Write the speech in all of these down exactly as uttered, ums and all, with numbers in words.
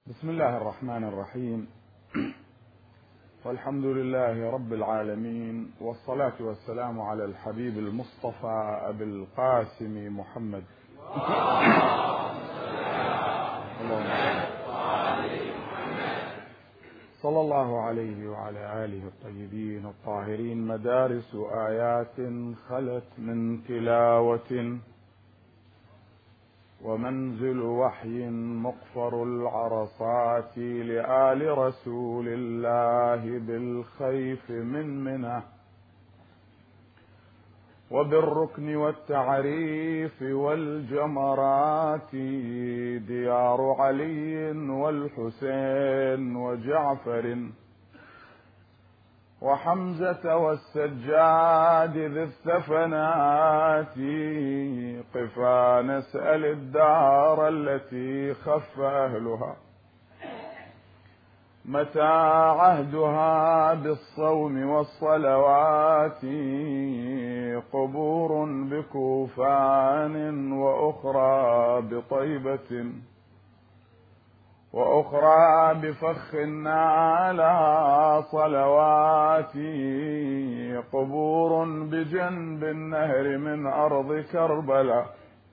بسم الله الرحمن الرحيم. والحمد لله رب العالمين، والصلاة والسلام على الحبيب المصطفى أبي القاسم محمد صلى الله عليه وعلى آله الطيبين الطاهرين. مدارس آيات خلت من تلاوة، ومنزل وحي مقفر العرصات لآل رسول الله بالخيف من منه، وبالركن والتعريف والجمرات ديار علي والحسين وجعفر وحمزة والسجاد ذي الثفنات. قفا نسأل الدار التي خف أهلها، متى عهدها بالصوم والصلوات. قبور بكوفان وأخرى بطيبة، وأخرى بفخ على صلوات. قبور بجنب النهر من أرض كربلاء،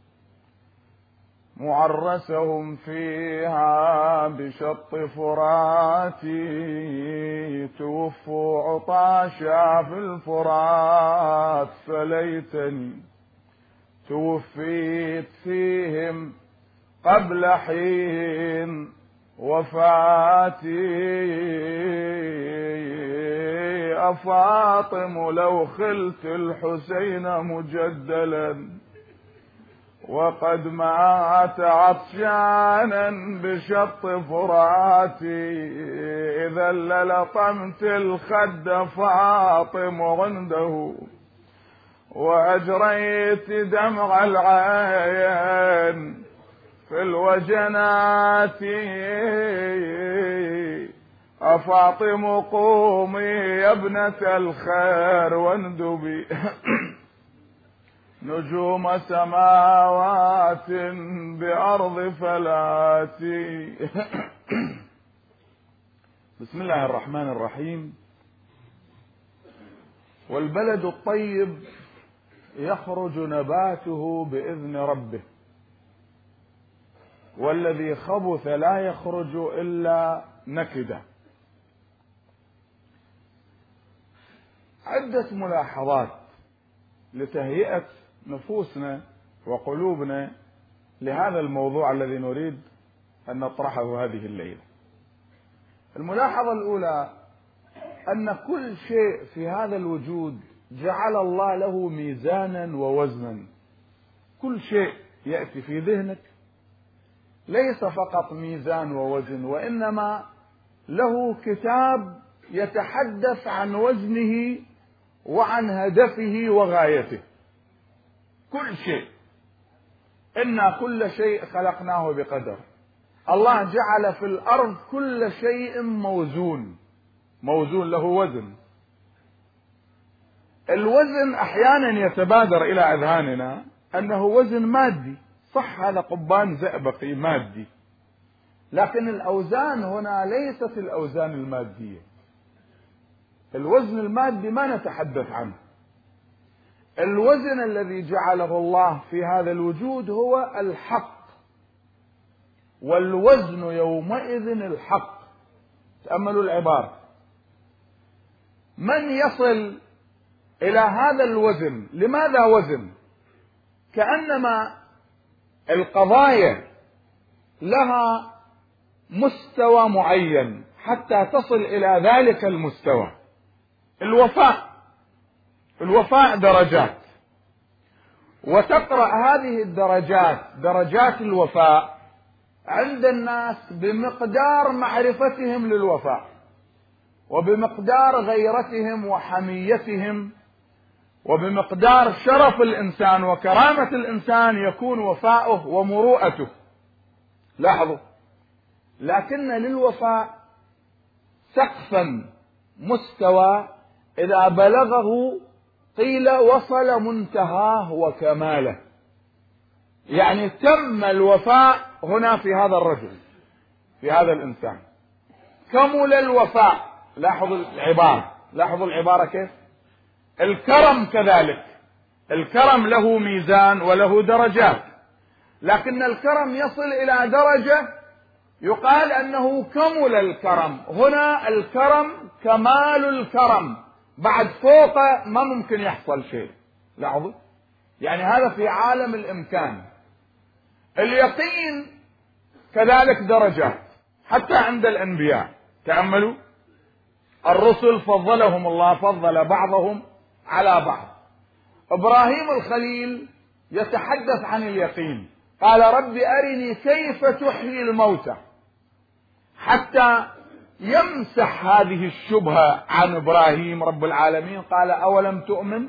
معرسهم فيها بشط فرات. توفوا عطاشا في الفرات، فليتني توفيت فيهم قبل حين وفاتي. أفاطم لو خلت الحسين مجدلا، وقد مات عطشانا بشط فراتي. إذا للطمت الخد فاطم عنده، وأجريت دمع العين في الوجنات. أفاطم قومي يا ابنة الخير واندبي نجوم سماوات بأرض فلاتي. بسم الله الرحمن الرحيم. والبلد الطيب يخرج نباته بإذن ربه، والذي خبث لا يخرج إلا نكدا. عدة ملاحظات لتهيئة نفوسنا وقلوبنا لهذا الموضوع الذي نريد أن نطرحه هذه الليلة. الملاحظة الأولى أن كل شيء في هذا الوجود جعل الله له ميزانا ووزنا. كل شيء يأتي في ذهنك ليس فقط ميزان ووزن، وإنما له كتاب يتحدث عن وزنه وعن هدفه وغايته. كل شيء، إنا كل شيء خلقناه بقدر. الله جعل في الأرض كل شيء موزون، موزون له وزن. الوزن أحيانا يتبادر إلى أذهاننا أنه وزن مادي، صح، هذا قضبان زئبقي مادي، لكن الأوزان هنا ليست الأوزان المادية. الوزن المادي ما نتحدث عنه. الوزن الذي جعله الله في هذا الوجود هو الحق، والوزن يومئذ الحق. تأملوا العبارة. من يصل إلى هذا الوزن، لماذا وزن؟ كأنما القضايا لها مستوى معين حتى تصل إلى ذلك المستوى. الوفاء الوفاء درجات، وتقرأ هذه الدرجات، درجات الوفاء، عند الناس بمقدار معرفتهم للوفاء، وبمقدار غيرتهم وحميتهم، وبمقدار شرف الإنسان وكرامة الإنسان يكون وفاؤه ومروءته. لاحظوا، لكن للوفاء سقفا مستوى إذا بلغه قيل وصل منتهاه وكماله، يعني تم الوفاء هنا في هذا الرجل. في هذا الإنسان. كمل الوفاء، لاحظوا العبارة، لاحظوا العبارة كيف. الكرم كذلك، الكرم له ميزان وله درجات، لكن الكرم يصل إلى درجة يقال أنه كمل الكرم. هنا الكرم كمال الكرم، بعد فوق ما ممكن يحصل شيء. لاحظوا، يعني هذا في عالم الإمكان. اليقين كذلك درجات حتى عند الأنبياء. تأملوا، الرسل فضلهم الله، فضل بعضهم على بعض. إبراهيم الخليل يتحدث عن اليقين، قال رب أرني كيف تحيي الموتى، حتى يمسح هذه الشبهة عن إبراهيم. رب العالمين قال أولم تؤمن؟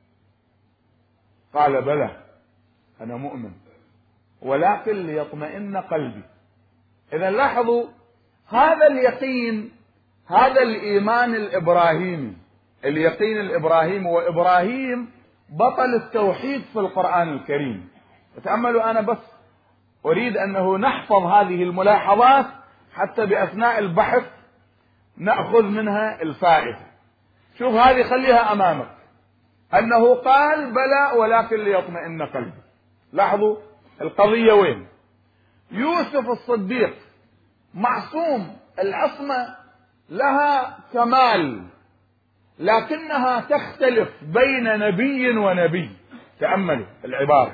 قال بلى أنا مؤمن ولكن ليطمئن قلبي. إذا لاحظوا هذا اليقين، هذا الإيمان الإبراهيمي، اليقين الإبراهيمي. وإبراهيم بطل التوحيد في القرآن الكريم. تأملوا، أنا بس أريد أنه نحفظ هذه الملاحظات حتى بأثناء البحث نأخذ منها الفائدة. شوف هذه خليها أمامك، أنه قال بلى ولكن ليطمئن قلبي. لاحظوا القضية وين. يوسف الصديق معصوم، العصمة لها كمال، لكنها تختلف بين نبي ونبي. تأملوا العبارة.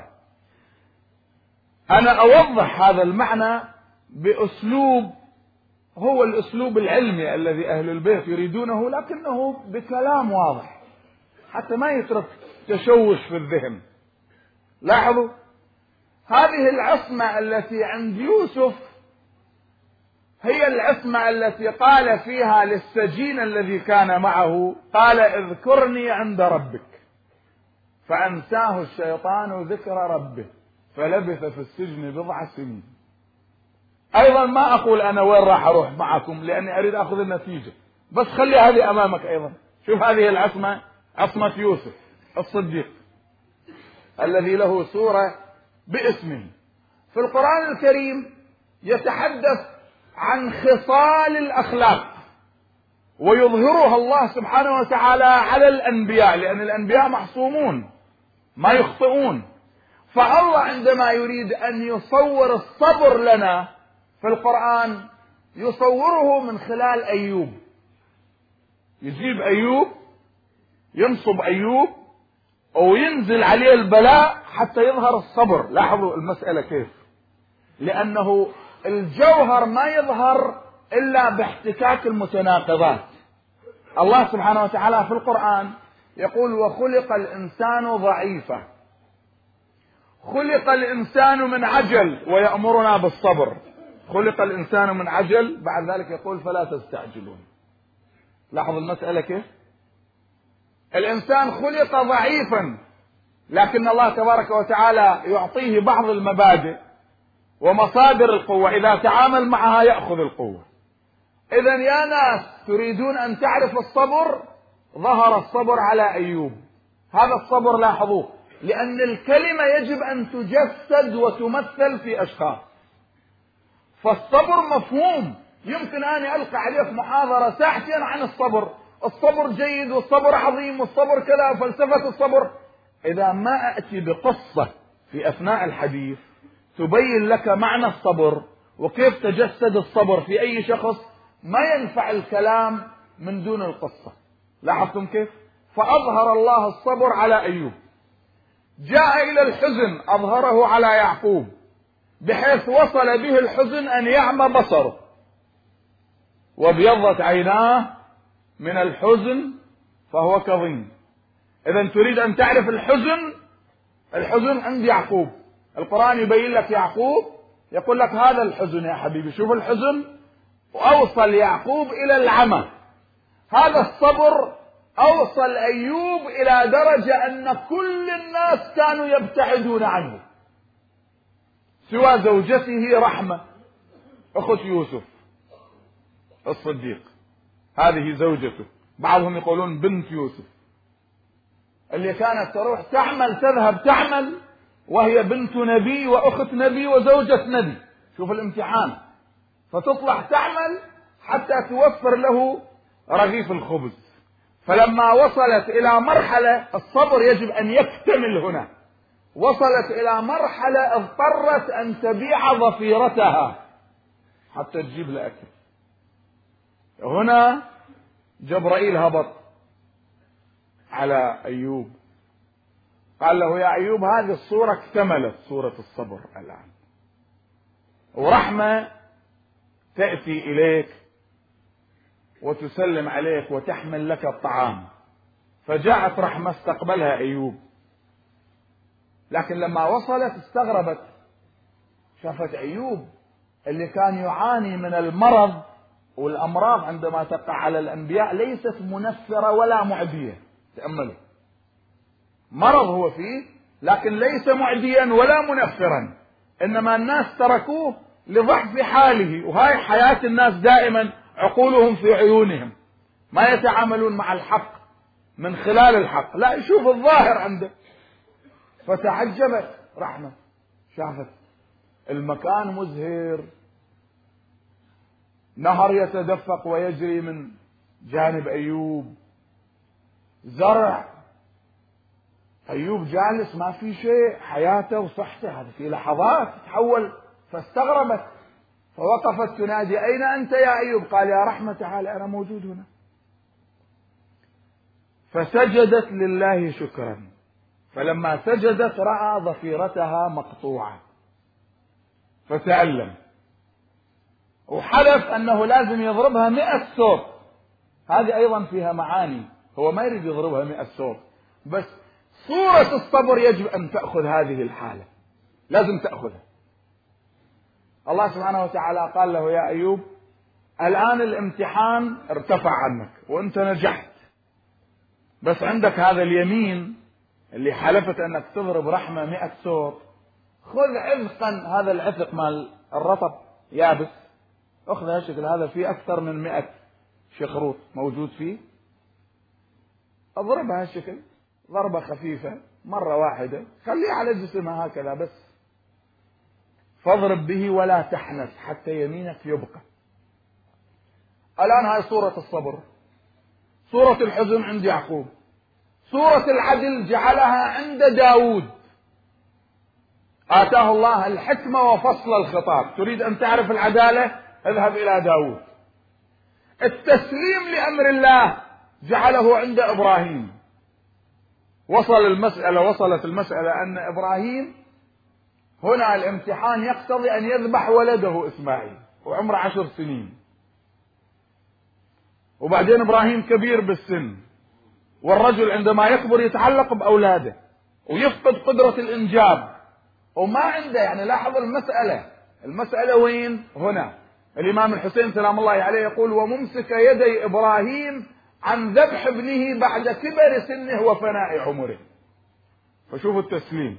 أنا أوضح هذا المعنى بأسلوب هو الأسلوب العلمي الذي أهل البيت يريدونه، لكنه بكلام واضح حتى ما يترك تشوش في الذهن. لاحظوا هذه العصمة التي عند يوسف هي العصمة التي قال فيها للسجين الذي كان معه، قال اذكرني عند ربك، فأنساه الشيطان ذكر ربه فلبث في السجن بضع سنين. أيضا ما أقول أنا وين راح أروح معكم لأني أريد أخذ النتيجة، بس خلي هذه أمامك أيضا. شوف هذه العصمة، عصمة يوسف الصديق الذي له سورة باسمه. في القرآن الكريم يتحدث عن خصال الأخلاق ويظهرها الله سبحانه وتعالى على الأنبياء، لأن الأنبياء معصومون ما يخطئون. فالله عندما يريد أن يصور الصبر لنا في القرآن يصوره من خلال أيوب. يجيب أيوب، ينصب أيوب وينزل عليه البلاء حتى يظهر الصبر. لاحظوا المسألة كيف، لأنه الجوهر ما يظهر إلا باحتكاك المتناقضات. الله سبحانه وتعالى في القرآن يقول وخلق الإنسان ضعيفا، خلق الإنسان من عجل ويأمرنا بالصبر. خلق الإنسان من عجل، بعد ذلك يقول فلا تستعجلون. لاحظوا المسألة كيف. الإنسان خلق ضعيفا، لكن الله تبارك وتعالى يعطيه بعض المبادئ ومصادر القوة، إذا تعامل معها يأخذ القوة. إذن يا ناس تريدون أن تعرف الصبر، ظهر الصبر على أيوب. هذا الصبر لاحظوه، لأن الكلمة يجب أن تجسد وتمثل في أشخاص. فالصبر مفهوم، يمكن أن ألقى عليك محاضرة ساعتين عن الصبر، الصبر جيد والصبر عظيم والصبر كذا فلسفة الصبر. إذا ما أتي بقصة في أثناء الحديث تبين لك معنى الصبر وكيف تجسد الصبر في أي شخص، ما ينفع الكلام من دون القصة. لاحظتم كيف؟ فأظهر الله الصبر على أيوب. جاء إلى الحزن أظهره على يعقوب، بحيث وصل به الحزن أن يعمى بصره وابيضت عيناه من الحزن فهو كظيم. إذا تريد أن تعرف الحزن، الحزن عند يعقوب. القرآن يبين لك يعقوب، يقول لك هذا الحزن يا حبيبي، شوف الحزن، وأوصل يعقوب إلى العمى. هذا الصبر أوصل أيوب إلى درجة أن كل الناس كانوا يبتعدون عنه سوى زوجته رحمة أخت يوسف الصديق، هذه زوجته، بعضهم يقولون بنت يوسف، اللي كانت تروح تعمل تذهب تعمل وهي بنت نبي وأخت نبي وزوجة نبي. شوف الامتحان، فتطلع تعمل حتى توفر له رغيف الخبز. فلما وصلت إلى مرحلة الصبر يجب أن يكتمل هنا، وصلت إلى مرحلة اضطرت أن تبيع ظفيرتها حتى تجيب له أكل. هنا جبرائيل هبط على أيوب قال له يا أيوب هذه الصورة اكتملت صورة الصبر الآن، ورحمة تأتي إليك وتسلم عليك وتحمل لك الطعام. فجاءت رحمة استقبلها أيوب، لكن لما وصلت استغربت، شافت أيوب اللي كان يعاني من المرض، والأمراض عندما تقع على الأنبياء ليست منفرة ولا معدية. تأملوا، مرض هو فيه لكن ليس معديا ولا منفرا، إنما الناس تركوه لضعف حاله، وهاي حياة الناس دائما، عقولهم في عيونهم، ما يتعاملون مع الحق من خلال الحق، لا يشوف الظاهر عنده. فتعجبت رحمة، شافت المكان مزهر، نهر يتدفق ويجري من جانب أيوب، زرع، أيوب جالس ما في شيء، حياته وصحته، هذا في لحظات تحول. فاستغربت فوقفت تنادي أين أنت يا أيوب؟ قال يا رحمة تعالى أنا موجود هنا. فسجدت لله شكرا، فلما سجدت رأى ضفيرتها مقطوعة فتألم، وحلف أنه لازم يضربها مئة صوت. هذه أيضا فيها معاني، هو ما يريد يضربها مئة صوت، بس صورة الصبر يجب أن تأخذ هذه الحالة، لازم تأخذها. الله سبحانه وتعالى قال له يا أيوب الآن الامتحان ارتفع عنك وأنت نجحت، بس عندك هذا اليمين اللي حلفت أنك تضرب رحمة مئة صوت، خذ عذقا، هذا العذق مال الرطب يابس، أخذ هالشكل، هذا فيه أكثر من مئة شخروط موجود فيه، اضربها هالشكل ضربة خفيفة مرة واحدة، خليه على جسمها هكذا بس، فاضرب به ولا تحنث حتى يمينك يبقى. الآن هاي صورة الصبر، صورة الحزن عند يعقوب، صورة العدل جعلها عند داود، آتاه الله الحكمة وفصل الخطاب. تريد أن تعرف العدالة؟ اذهب إلى داود. التسليم لأمر الله جعله عند إبراهيم. وصل المسألة وصلت المسألة أن إبراهيم هنا الامتحان يقتضي أن يذبح ولده إسماعيل وعمره عشر سنين، وبعدين إبراهيم كبير بالسن، والرجل عندما يكبر يتعلق بأولاده ويفقد قدرة الإنجاب وما عنده، يعني لاحظ المسألة، المسألة وين؟ هنا الإمام الحسين سلام الله عليه يقول وممسك يدي إبراهيم عن ذبح ابنه بعد كبر سنه وفناء عمره. فشوفوا التسليم،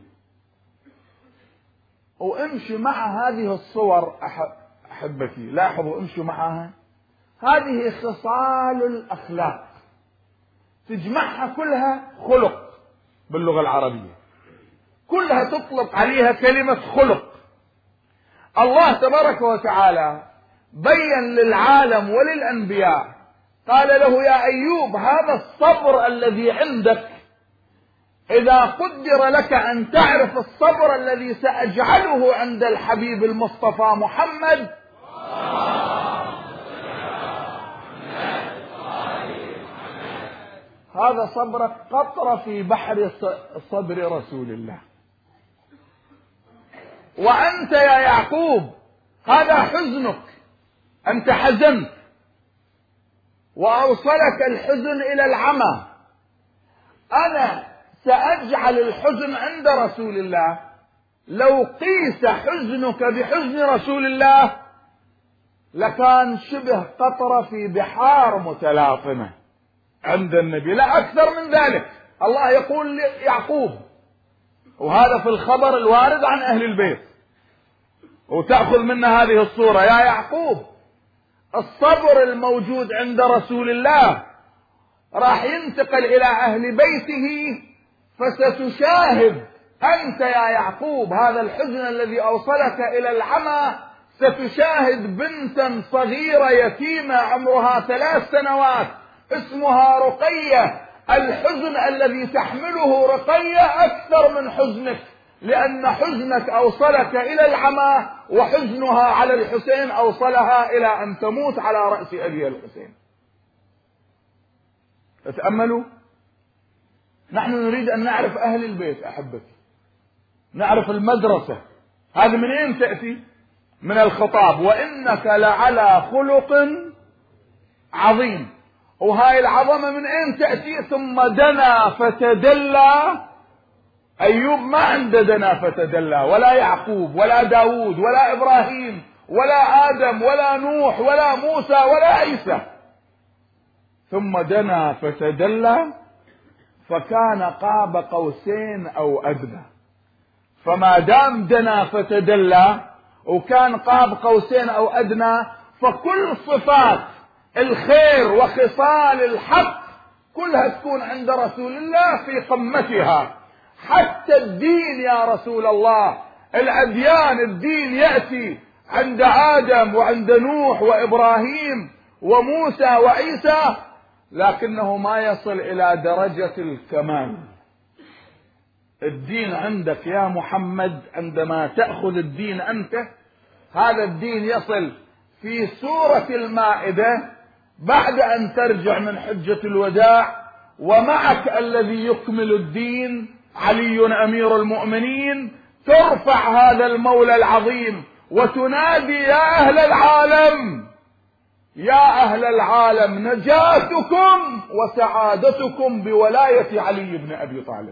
وامشي مع هذه الصور أحبتي، لاحظوا امشوا معها، هذه خصال الأخلاق تجمعها كلها خلق باللغة العربية، كلها تطلق عليها كلمة خلق. الله تبارك وتعالى بين للعالم وللأنبياء، قال له يا أيوب هذا الصبر الذي عندك، إذا قدر لك أن تعرف الصبر الذي سأجعله عند الحبيب المصطفى محمد، هذا صبرك قطرة في بحر صبر رسول الله. وأنت يا يعقوب هذا حزنك، أنت حزنت وأوصلك الحزن إلى العمى، أنا سأجعل الحزن عند رسول الله، لو قيس حزنك بحزن رسول الله لكان شبه قطرة في بحار متلاطمة عند النبي، لا أكثر من ذلك. الله يقول ليعقوب، وهذا في الخبر الوارد عن أهل البيت، وتأخذ منا هذه الصورة، يا يعقوب الصبر الموجود عند رسول الله راح ينتقل إلى أهل بيته، فستشاهد أنت يا يعقوب هذا الحزن الذي أوصلك إلى العمى ستشاهد بنتا صغيرة يتيمة عمرها ثلاث سنوات اسمها رقية، الحزن الذي تحمله رقية أكثر من حزنك، لأن حزنك أوصلك إلى العمى، وحزنها على الحسين أوصلها إلى أن تموت على رأس أبيها الحسين. تتأملوا، نحن نريد أن نعرف أهل البيت أحبتي، نعرف المدرسة، هذه من أين تأتي؟ من الخطاب، وإنك لعلى خلق عظيم. وهاي العظمة من أين تأتي؟ ثم دنا فتدلى. أيوب ما عنده دنا فتدلى، ولا يعقوب ولا داود ولا إبراهيم ولا آدم ولا نوح ولا موسى ولا عيسى. ثم دنا فتدلى فكان قاب قوسين أو أدنى. فما دام دنا فتدلى وكان قاب قوسين أو أدنى، فكل صفات الخير وخصال الحق كلها تكون عند رسول الله في قمتها. حتى الدين يا رسول الله، الأديان، الدين يأتي عند آدم وعند نوح وإبراهيم وموسى وعيسى، لكنه ما يصل إلى درجة الكمال. الدين عندك يا محمد عندما تأخذ الدين أنت، هذا الدين يصل في سورة المائدة بعد أن ترجع من حجة الوداع، ومعك الذي يكمل الدين علي أمير المؤمنين. ترفع هذا المولى العظيم وتنادي يا أهل العالم، يا أهل العالم نجاتكم وسعادتكم بولاية علي بن أبي طالب.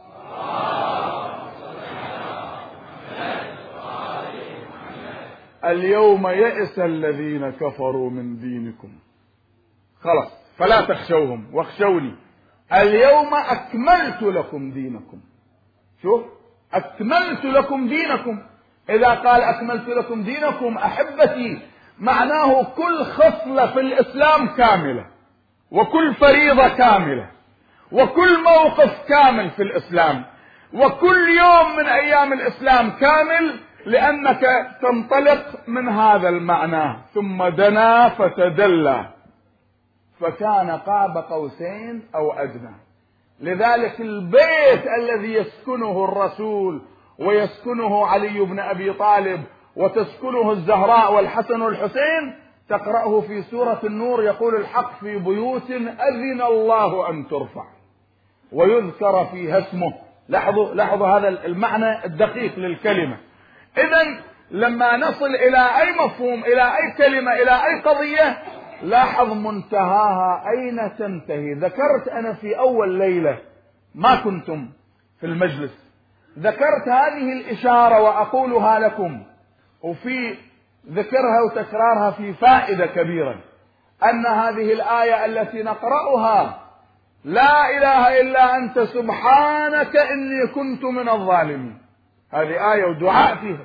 اليوم يئس الذين كفروا من دينكم، خلاص فلا تخشوهم واخشوني، اليوم أكملت لكم دينكم. شوف، أكملت لكم دينكم. إذا قال أكملت لكم دينكم أحبتي، معناه كل خصلة في الإسلام كاملة، وكل فريضة كاملة، وكل موقف كامل في الإسلام، وكل يوم من أيام الإسلام كامل، لأنك تنطلق من هذا المعنى. ثم دنا فتدلى فكان قاب قوسين أو أدنى. لذلك البيت الذي يسكنه الرسول ويسكنه علي بن أبي طالب وتسكنه الزهراء والحسن والحسين، تقرأه في سورة النور، يقول الحق في بيوت أذن الله أن ترفع ويذكر فيها اسمه. لاحظوا لاحظوا هذا المعنى الدقيق للكلمة. إذن لما نصل إلى أي مفهوم، إلى أي كلمة، إلى أي قضية، لاحظ منتهاها أين تنتهي. ذكرت أنا في أول ليلة، ما كنتم في المجلس، ذكرت هذه الإشارة وأقولها لكم، وفي ذكرها وتكرارها في فائدة كبيرة، أن هذه الآية التي نقرأها لا إله إلا أنت سبحانك إني كنت من الظالمين، هذه آية ودعاء فيها،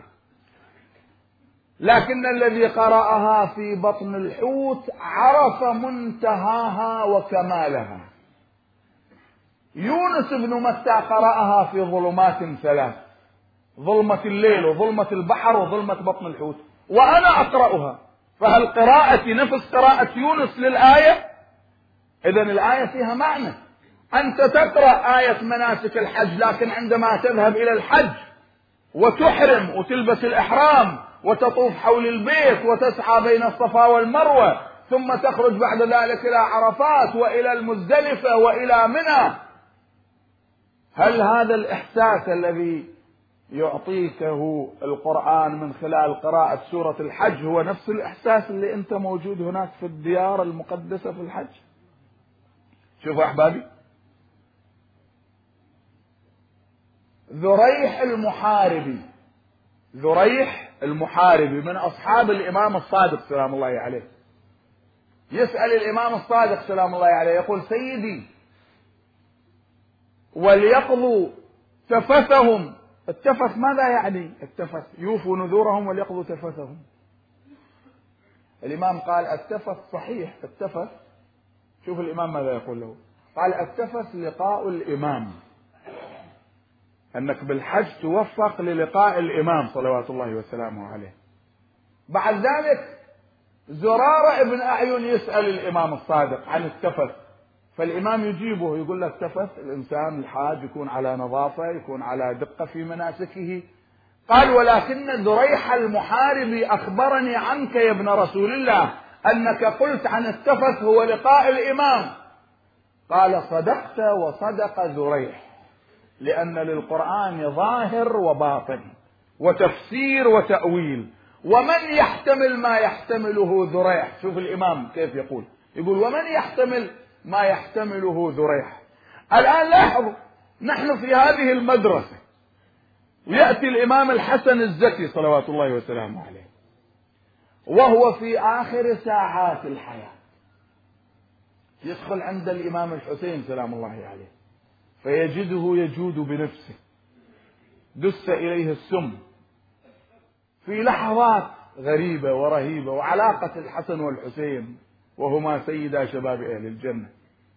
لكن الذي قرأها في بطن الحوت عرف منتهاها وكمالها. يونس بن متى قرأها في ظلمات ثلاث، ظلمة الليل وظلمة البحر وظلمة بطن الحوت، وأنا أقرأها، فهل قراءتي نفس قراءة يونس للآية؟ إذن الآية فيها معنى. أنت تقرأ آية مناسك الحج، لكن عندما تذهب إلى الحج وتحرم وتلبس الإحرام وتطوف حول البيت وتسعى بين الصفا والمروة، ثم تخرج بعد ذلك إلى عرفات وإلى المزدلفة وإلى منى، هل هذا الإحساس الذي يعطيكه القرآن من خلال قراءة سورة الحج هو نفس الإحساس اللي أنت موجود هناك في الديار المقدسة في الحج؟ شوفوا أحبابي، ذريح المحاربي، ذريح المحاربي من أصحاب الإمام الصادق سلام الله عليه، يسأل الإمام الصادق سلام الله عليه، يقول: سيدي وليقضوا تفثهم. التفث ماذا يعني؟ التفث يوفوا نذورهم وليقضوا تفثهم. الإمام قال: التفث صحيح، التفث، شوف الإمام ماذا يقول له، قال: التفث لقاء الإمام، أنك بالحج توفق للقاء الإمام صلوات الله وسلامه عليه. بعد ذلك زرارة ابن أعين يسأل الإمام الصادق عن التفث، فالإمام يجيبه يقول له التفث الإنسان الحاج يكون على نظافة، يكون على دقة في مناسكه. قال ولكن ذريح المحارب أخبرني عنك يا ابن رسول الله أنك قلت عن التفث هو لقاء الإمام. قال صدقت وصدق ذريح، لأن للقرآن ظاهر وباطن وتفسير وتأويل، ومن يحتمل ما يحتمله ذريح. شوف الإمام كيف يقول، يقول ومن يحتمل ما يحتمله ذريح. الآن لاحظوا نحن في هذه المدرسة، ويأتي الإمام الحسن الزكي صلوات الله وسلامه عليه وهو في آخر ساعات الحياة، يدخل عند الإمام الحسين سلام الله عليه فيجده يجود بنفسه، دس إليه السم في لحظات غريبة ورهيبة، وعلاقة الحسن والحسين وهما سيدا شباب أهل الجنة.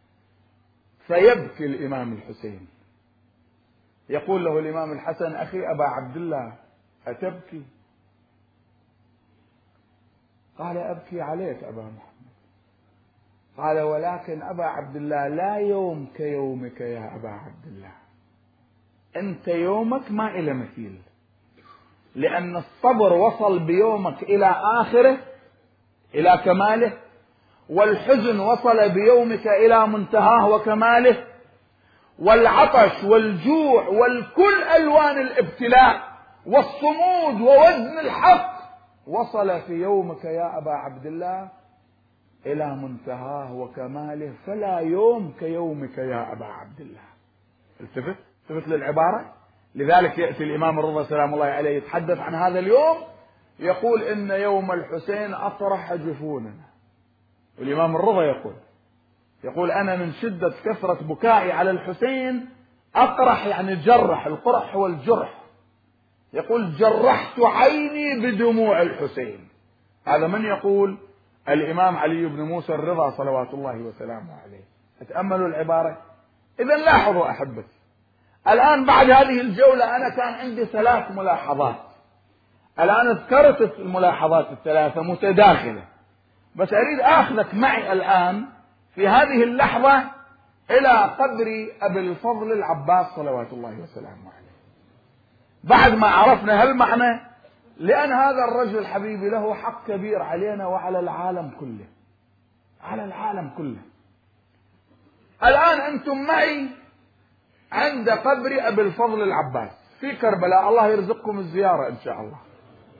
فيبكي الإمام الحسين، يقول له الإمام الحسن أخي أبا عبد الله أتبكي؟ قال أبكي عليك أبا محمد. قال ولكن أبا عبد الله لا يوم كيومك يا أبا عبد الله، أنت يومك ما إلى مثيل، لأن الصبر وصل بيومك إلى آخره إلى كماله، والحزن وصل بيومك إلى منتهاه وكماله، والعطش والجوع والكل ألوان الابتلاء والصمود ووزن الحق وصل في يومك يا أبا عبد الله إلى منتهاه وكماله، فلا يوم كيومك يا أبا عبد الله. التفت التفت للعبارة. لذلك يأتي الإمام الرضا سلام الله عليه يتحدث عن هذا اليوم، يقول إن يوم الحسين أطرح جفوننا. والإمام الرضا يقول يقول أنا من شدة كثرة بكائي على الحسين أقرح، يعني جرح، القرح هو الجرح، يقول جرحت عيني بدموع الحسين. هذا من يقول؟ الإمام علي بن موسى الرضا صلوات الله وسلامه عليه. تأملوا العبارة. إذا لاحظوا أحبتي، الآن بعد هذه الجولة أنا كان عندي ثلاث ملاحظات، الآن ذكرت الملاحظات الثلاثة متداخلة، بس أريد أخذك معي الآن في هذه اللحظة إلى قبر أبي الفضل العباس صلوات الله وسلامه عليه، بعد ما عرفنا هالمعنى، لأن هذا الرجل حبيبي له حق كبير علينا وعلى العالم كله، على العالم كله. الآن أنتم معي عند قبر أبي الفضل العباس في كربلاء، الله يرزقكم الزيارة إن شاء الله.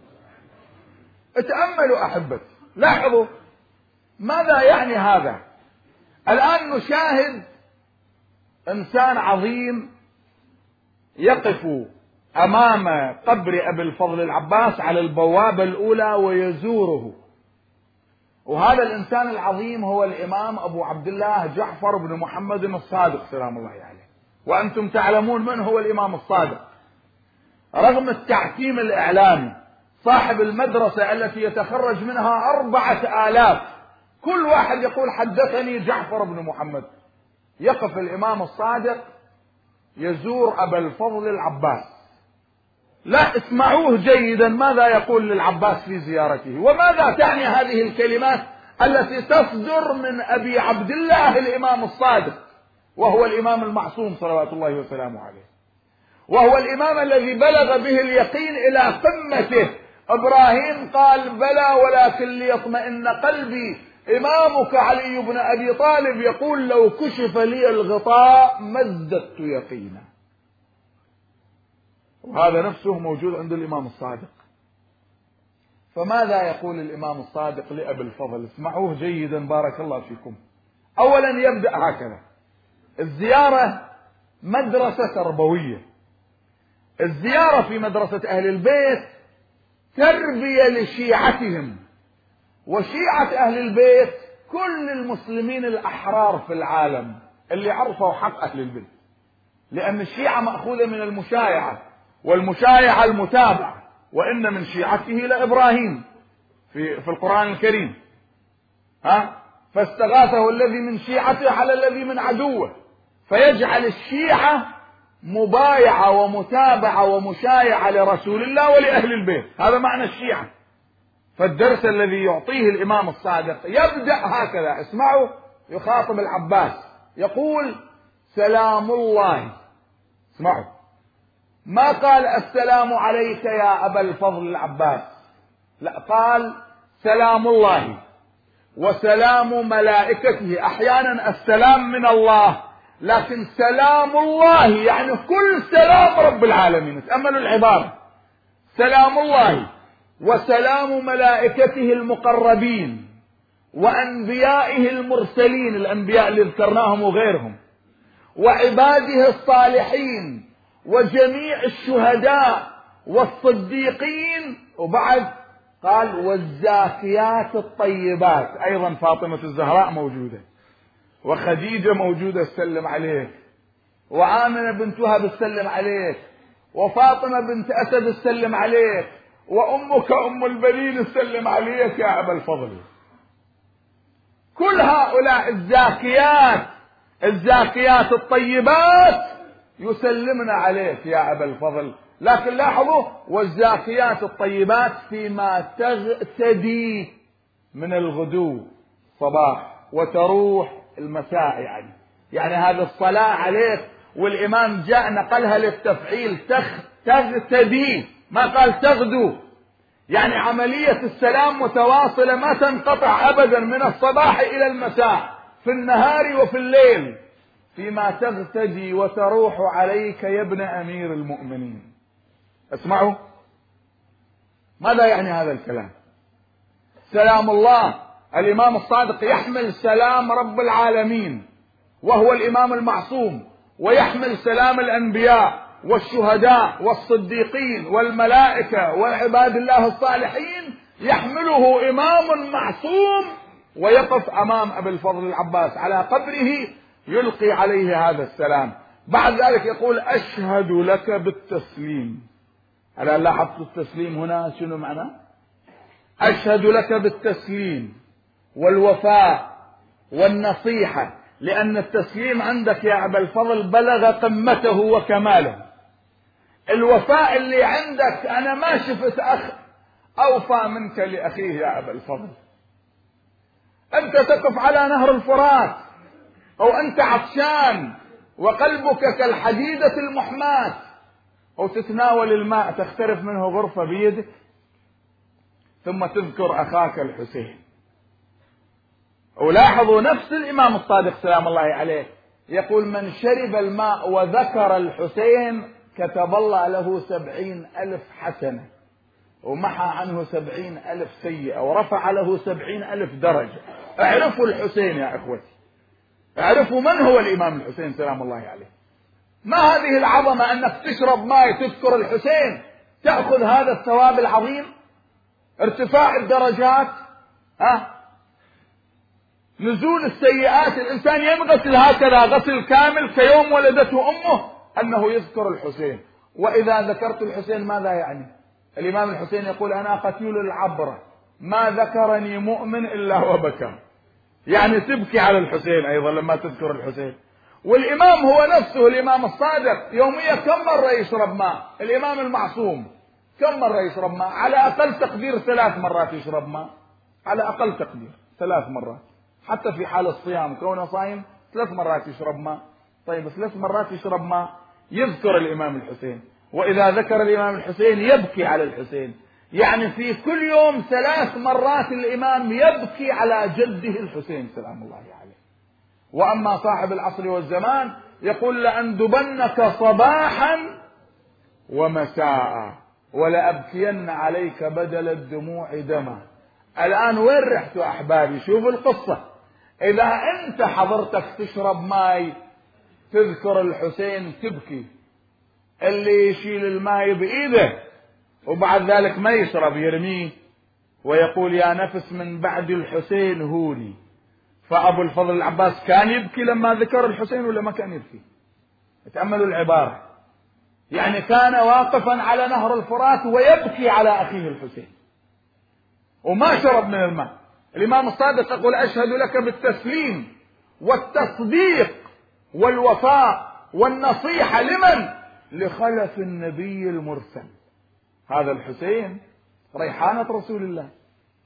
اتأملوا أحبتي، لاحظوا ماذا يعني هذا. الآن نشاهد إنسان عظيم يقف أمام قبر أبي الفضل العباس على البوابة الأولى ويزوره، وهذا الإنسان العظيم هو الإمام أبو عبد الله جعفر بن محمد الصادق سلام الله عليه. وأنتم تعلمون من هو الإمام الصادق، رغم التعتيم الإعلامي صاحب المدرسة التي يتخرج منها أربعة آلاف، كل واحد يقول حدثني جعفر بن محمد، يقف الإمام الصادق يزور أبا الفضل العباس. لا، اسمعوه جيدا ماذا يقول للعباس في زيارته، وماذا تعني هذه الكلمات التي تصدر من أبي عبد الله الإمام الصادق، وهو الإمام المعصوم صلوات الله وسلامه عليه، وهو الإمام الذي بلغ به اليقين إلى قمته. إبراهيم قال بلى ولكن ليطمئن قلبي، إمامك علي بن أبي طالب يقول لو كشف لي الغطاء ما ازددت يقينا. وهذا نفسه موجود عند الإمام الصادق. فماذا يقول الإمام الصادق لأبي الفضل؟ اسمعوه جيدا بارك الله فيكم. أولا يبدأ هكذا: الزيارة مدرسة تربوية، الزيارة في مدرسة أهل البيت تربية لشيعتهم، وشيعة أهل البيت كل المسلمين الأحرار في العالم اللي عرفوا حق أهل البيت، لأن الشيعة مأخوذة من المشايعة، والمشايعة المتابعة، وإن من شيعته لإبراهيم في في القرآن الكريم، ها فاستغاثه الذي من شيعته على الذي من عدوه، فيجعل الشيعة مبايعة ومتابعة ومشايعة لرسول الله ولأهل البيت، هذا معنى الشيعة. فالدرس الذي يعطيه الإمام الصادق يبدأ هكذا، اسمعوا، يخاطب العباس يقول سلام الله. اسمعوا، ما قال السلام عليك يا أبا الفضل العباس، لا، قال سلام الله وسلام ملائكته. أحيانا السلام من الله، لكن سلام الله يعني كل سلام رب العالمين. تأملوا العبارة، سلام الله وسلام ملائكته المقربين وأنبيائه المرسلين، الأنبياء اللي ذكرناهم وغيرهم، وعباده الصالحين وجميع الشهداء والصديقين، وبعد قال والزاكيات الطيبات. أيضا فاطمة الزهراء موجودة، وخديجة موجودة تسلم عليك، وآمنة بنت وهب تسلم عليك، وفاطمة بنت أسد تسلم عليك، وأمك أم البنين تسلم عليك يا أبا الفضل. كل هؤلاء الزاكيات الزاكيات الطيبات يسلمن عليك يا أبا الفضل. لكن لاحظوا، والزاكيات الطيبات فيما تغتدي من الغدو صباح وتروح المساء، يعني يعني هذه الصلاة عليك، والإمام جاء نقلها للتفعيل، تغتدي، ما قال تغدو، يعني عملية السلام متواصلة ما تنقطع أبدا من الصباح إلى المساء، في النهار وفي الليل، فيما تغتدي وتروح عليك يا ابن أمير المؤمنين. اسمعوا، ماذا يعني هذا الكلام؟ سلام الله، الإمام الصادق يحمل سلام رب العالمين وهو الإمام المعصوم، ويحمل سلام الأنبياء والشهداء والصديقين والملائكة والعباد الله الصالحين، يحمله إمام معصوم، ويقف أمام أبي الفضل العباس على قبره يلقي عليه هذا السلام. بعد ذلك يقول أشهد لك بالتسليم. هل لاحظت التسليم هنا شنو معناه؟ أشهد لك بالتسليم والوفاء والنصيحة، لأن التسليم عندك يا أبا الفضل بلغ قمته وكماله. الوفاء اللي عندك أنا ما شفت أخ أوفى منك لأخيه يا أبا الفضل. أنت تقف على نهر الفرات أو أنت عطشان وقلبك كالحديدة المحماة، أو تتناول الماء تخترف منه غرفة بيدك، ثم تذكر أخاك الحسين. ولاحظوا نفس الإمام الصادق سلام الله عليه يقول من شرب الماء وذكر الحسين كتب الله له سبعين ألف حسنة، ومحى عنه سبعين ألف سيئة، ورفع له سبعين ألف درجة. اعرفوا الحسين يا إخوتي، اعرفوا من هو الإمام الحسين سلام الله عليه. ما هذه العظمة أنك تشرب ماء تذكر الحسين تأخذ هذا الثواب العظيم، ارتفاع الدرجات، ها، نزول السيئات. الإنسان ينغسل هكذا غسل كامل كيوم ولدته أمه أنه يذكر الحسين. وإذا ذكرت الحسين ماذا يعني؟ الإمام الحسين يقول أنا قتيل العبرة ما ذكرني مؤمن إلا وبكى، يعني تبكي على الحسين أيضا لما تذكر الحسين. والإمام هو نفسه الإمام الصادق يوميا كم مرة يشرب ماء؟ الإمام المعصوم كم مرة يشرب ماء؟ على أقل تقدير ثلاث مرات يشرب ماء، على أقل تقدير ثلاث مرات، حتى في حال الصيام كونه صايم ثلاث مرات يشرب ماء. طيب ثلاث مرات يشرب ماء يذكر الإمام الحسين، وإذا ذكر الإمام الحسين يبكي على الحسين، يعني في كل يوم ثلاث مرات الإمام يبكي على جده الحسين سلام الله عليه. وأما صاحب العصر والزمان يقول لأندبنك صباحا ومساء ولأبكين عليك بدل الدموع دما. الآن وين رحتوا أحبابي؟ شوفوا القصة. إذا أنت حضرتك تشرب ماي تذكر الحسين تبكي، اللي يشيل الماء بإيده وبعد ذلك ما يشرب يرميه ويقول يا نفس من بعد الحسين هوني. فأبو الفضل العباس كان يبكي لما ذكر الحسين ولا ما كان يبكي؟ تأملوا العبارة، يعني كان واقفا على نهر الفرات ويبكي على أخيه الحسين وما شرب من الماء. الإمام الصادق يقول أشهد لك بالتسليم والتصديق والوفاء والنصيحة. لمن؟ لخلف النبي المرسل. هذا الحسين ريحانة رسول الله،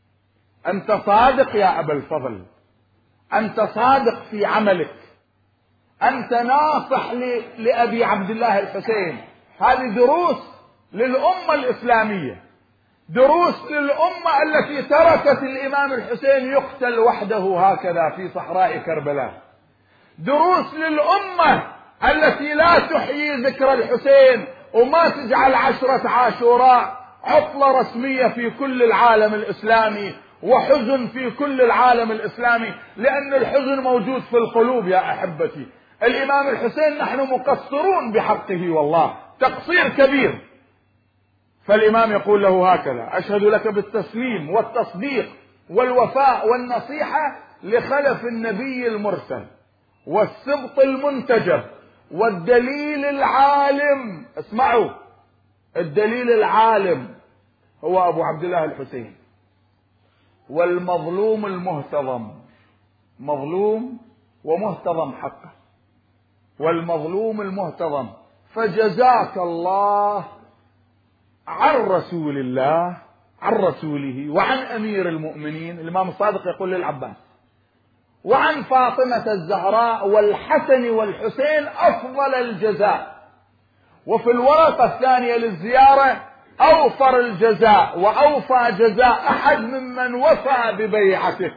أنت صادق يا أبا الفضل، أنت صادق في عملك، أنت ناصح لأبي عبد الله الحسين. هذه دروس للأمة الإسلامية، دروس للأمة التي تركت الإمام الحسين يقتل وحده هكذا في صحراء كربلاء، دروس للأمة التي لا تحيي ذكر الحسين وما تجعل عشرة عاشوراء عطلة رسمية في كل العالم الإسلامي وحزن في كل العالم الإسلامي، لأن الحزن موجود في القلوب يا أحبتي. الإمام الحسين نحن مقصرون بحقه والله تقصير كبير، فالإمام يقول له هكذا: أشهد لك بالتسليم والتصديق والوفاء والنصيحة لخلف النبي المرسل والسبط المنتجب والدليل العالم. اسمعوا، الدليل العالم هو أبو عبد الله الحسين، والمظلوم المهتضم، مظلوم ومهتضم حقه، والمظلوم المهتضم. فجزاك الله عن رسول الله، عن رسوله، وعن أمير المؤمنين الإمام الصادق يقول للعباس، وعن فاطمة الزهراء والحسن والحسين أفضل الجزاء. وفي الورقة الثانية للزيارة: أوفر الجزاء وأوفى جزاء أحد ممن وفى ببيعته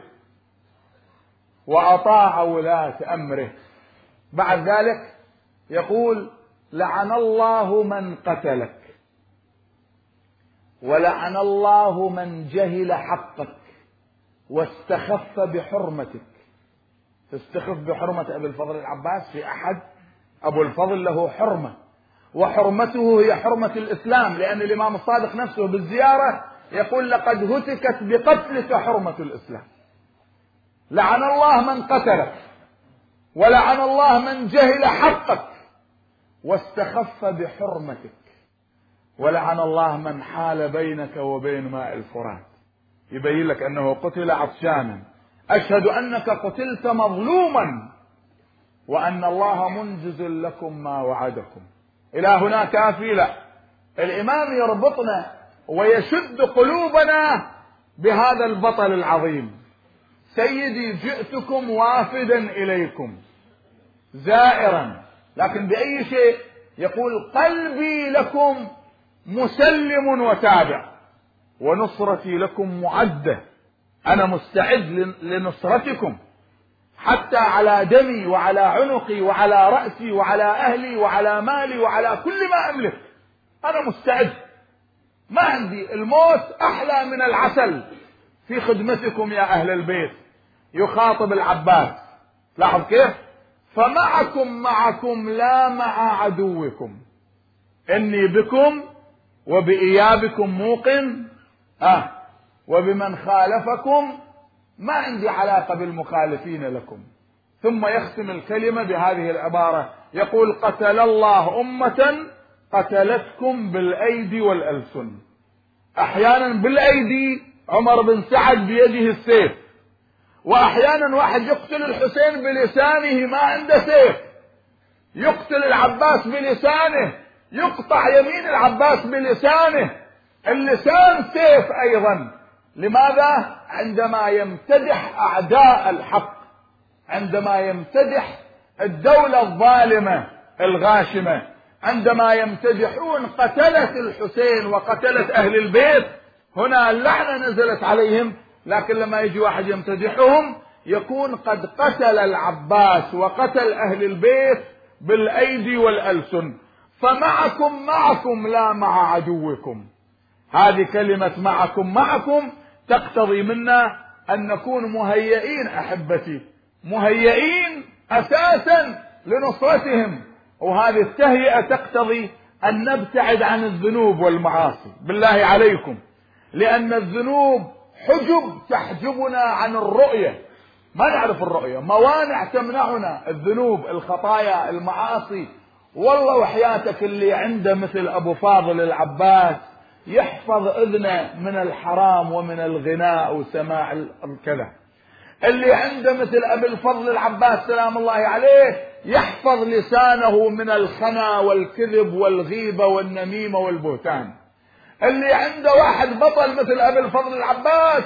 وأطاع ولاة أمره. بعد ذلك يقول: لعن الله من قتلك، ولعن الله من جهل حقك واستخف بحرمتك. تستخف بحرمة أبي الفضل العباس في أحد؟ أبو الفضل له حرمة، وحرمته هي حرمة الإسلام، لأن الإمام الصادق نفسه بالزيارة يقول: لقد هتكت بقتلك حرمة الإسلام. لعن الله من قتلك، ولعن الله من جهل حقك واستخف بحرمتك، ولعن الله من حال بينك وبين ماء الفرات. يبين لك أنه قتل عطشانا. أشهد أنك قتلت مظلوما، وأن الله منجز لكم ما وعدكم. إلى هنا كافي؟ لا، الإمام يربطنا ويشد قلوبنا بهذا البطل العظيم: سيدي جئتكم وافدا إليكم زائرا، لكن بأي شيء؟ يقول: قلبي لكم مسلم وتابع، ونصرتي لكم معدة، أنا مستعد لنصرتكم حتى على دمي وعلى عنقي وعلى رأسي وعلى أهلي وعلى مالي وعلى كل ما أملك، أنا مستعد، ما عندي، الموت أحلى من العسل في خدمتكم يا أهل البيت. يخاطب العباس، لاحظ كيف: فمعكم معكم لا مع عدوكم، إني بكم وبإيابكم موقن، آه وبمن خالفكم ما عندي علاقة بالمخالفين لكم. ثم يختم الكلمة بهذه العبارة، يقول: قتل الله أمة قتلتكم بالأيدي والألسن. أحيانا بالأيدي، عمر بن سعد بيده السيف، وأحيانا واحد يقتل الحسين بلسانه ما عنده سيف، يقتل العباس بلسانه، يقطع يمين العباس بلسانه، اللسان سيف أيضا. لماذا؟ عندما يمتدح أعداء الحق، عندما يمتدح الدولة الظالمة الغاشمة، عندما يمتدحون قتلة الحسين وقتلة أهل البيت، هنا اللعنة نزلت عليهم. لكن لما يجي واحد يمتدحهم يكون قد قتل العباس وقتل أهل البيت بالأيدي والألسن. فمعكم معكم لا مع عدوكم. هذه كلمة معكم معكم تقتضي منا أن نكون مهيئين أحبتي، مهيئين أساسا لنصرتهم، وهذه التهيئة تقتضي أن نبتعد عن الذنوب والمعاصي بالله عليكم، لأن الذنوب حجب تحجبنا عن الرؤية، ما نعرف الرؤية، موانع تمنعنا، الذنوب، الخطايا، المعاصي. والله وحياتك اللي عنده مثل أبو فاضل العباس يحفظ أذنه من الحرام ومن الغناء وسماع الكذا، اللي عنده مثل أبي الفضل العباس سلام الله عليه يحفظ لسانه من الخنا والكذب والغيبة والنميمة والبهتان، اللي عنده واحد بطل مثل أبي الفضل العباس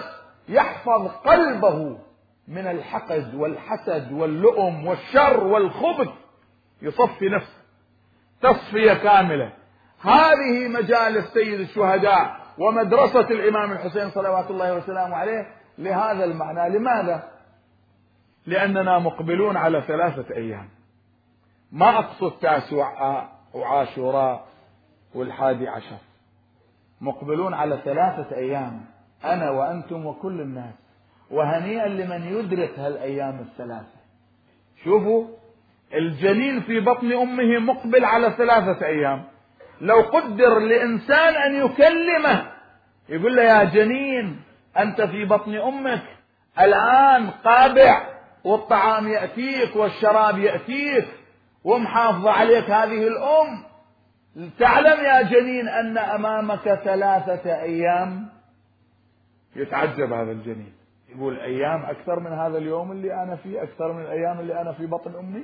يحفظ قلبه من الحقد والحسد واللؤم والشر والخبث، يصفي نفسه تصفية كاملة. هذه مجالس سيد الشهداء ومدرسة الإمام الحسين صلوات الله وسلامه عليه لهذا المعنى. لماذا؟ لأننا مقبلون على ثلاثة أيام، ما أقصد تاسوعاء وعاشوراء والحادي عشر، مقبلون على ثلاثة أيام أنا وأنتم وكل الناس، وهنيئا لمن يدرك هالأيام الثلاثة. شوفوا الجنين في بطن أمه مقبل على ثلاثة أيام. لو قدر لإنسان أن يكلمه يقول له يا جنين أنت في بطن أمك الآن قابع، والطعام يأتيك والشراب يأتيك ومحافظة عليك هذه الأم، تعلم يا جنين أن أمامك ثلاثة أيام. يتعجب هذا الجنين، يقول أيام أكثر من هذا اليوم اللي أنا فيه، أكثر من الأيام اللي أنا في بطن أمي؟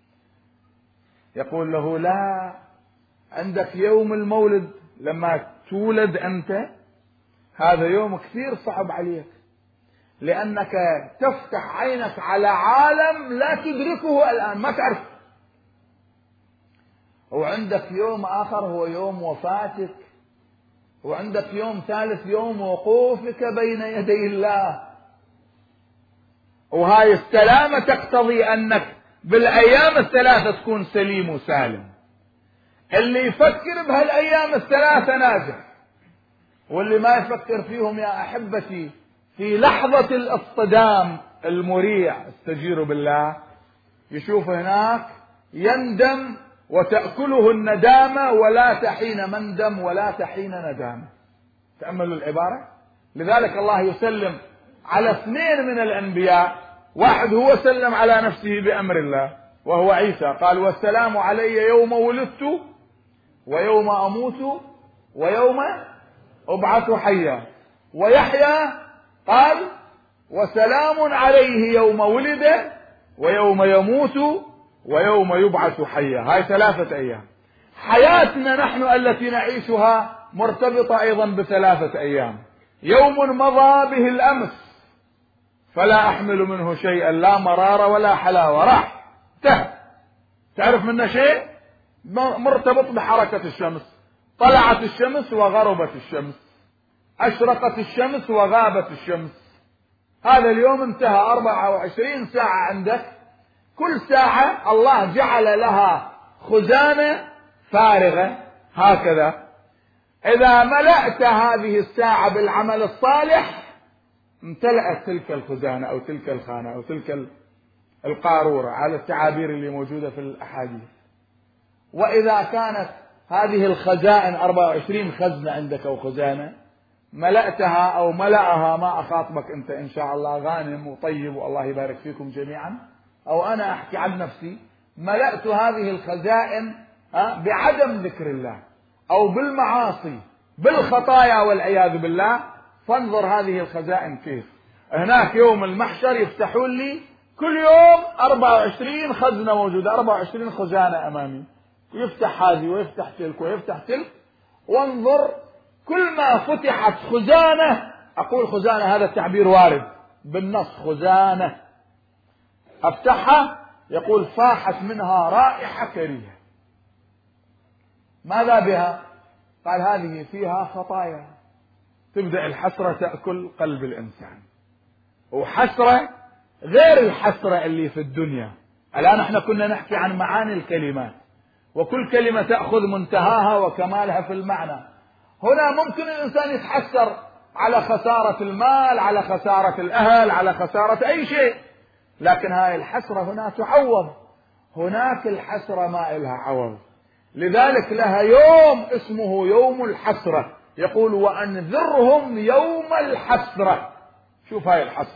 يقول له لا، عندك يوم المولد لما تولد أنت، هذا يوم كثير صعب عليك لأنك تفتح عينك على عالم لا تدركه الآن، ما تعرف. وعندك يوم آخر هو يوم وفاتك، وعندك يوم ثالث يوم وقوفك بين يدي الله. وهاي السلامة تقتضي أنك بالأيام الثلاثة تكون سليم وسالم. اللي يفكر بهالأيام الثلاثة ناجح، واللي ما يفكر فيهم يا أحبتي في لحظة الاصطدام المريع استجيروا بالله يشوف هناك يندم وتأكله الندامة ولا تحين مندم ولا تحين ندامة. تأملوا العبارة. لذلك الله يسلم على اثنين من الأنبياء، واحد هو سلم على نفسه بأمر الله وهو عيسى، قال والسلام علي يوم ولدت ويوم أموت ويوم أبعث حيا. ويحيى قال وسلام عليه يوم ولد ويوم يموت ويوم يبعث حيا. هاي ثلاثة أيام. حياتنا نحن التي نعيشها مرتبطة أيضا بثلاثة أيام. يوم مضى به الأمس فلا أحمل منه شيئا، لا مرارة ولا حلاوة، راح انتهى، تعرف منه شيء؟ مرتبط بحركة الشمس، طلعت الشمس وغربت الشمس، أشرقت الشمس وغابت الشمس. هذا اليوم انتهى. أربعة وعشرين ساعة عندك، كل ساعة الله جعل لها خزانة فارغة هكذا. إذا ملأت هذه الساعة بالعمل الصالح امتلأت تلك الخزانة أو تلك الخانة أو تلك القارورة على التعابير اللي موجودة في الأحاديث. وإذا كانت هذه الخزائن أربعة وعشرين خزنة عندك أو خزانة ملأتها أو ملأها، ما أخاطبك أنت إن شاء الله غانم وطيب والله يبارك فيكم جميعا، أو أنا أحكي عن نفسي ملأت هذه الخزائن بعدم ذكر الله أو بالمعاصي بالخطايا والعياذ بالله، فانظر هذه الخزائن كيف. هناك يوم المحشر يفتحون لي كل يوم أربعة وعشرين خزنة موجودة، أربعة وعشرين خزانة أمامي، ويفتح هذه ويفتح تلك ويفتح تلك، وانظر كل ما فتحت خزانة، أقول خزانة هذا التعبير وارد بالنص، خزانة أفتحها يقول فاحت منها رائحة كريهة. ماذا بها؟ قال هذه فيها خطايا. تبدأ الحسرة تأكل قلب الإنسان، وحسرة غير الحسرة اللي في الدنيا. الآن احنا كنا نحكي عن معاني الكلمات، وكل كلمة تأخذ منتهاها وكمالها في المعنى. هنا ممكن الإنسان يتحسر على خسارة المال، على خسارة الأهل، على خسارة أي شيء، لكن هاي الحسرة هنا تعوض. هناك الحسرة ما إلها عوض، لذلك لها يوم اسمه يوم الحسرة. يقول وأنذرهم يوم الحسرة. شوف هاي الحسرة،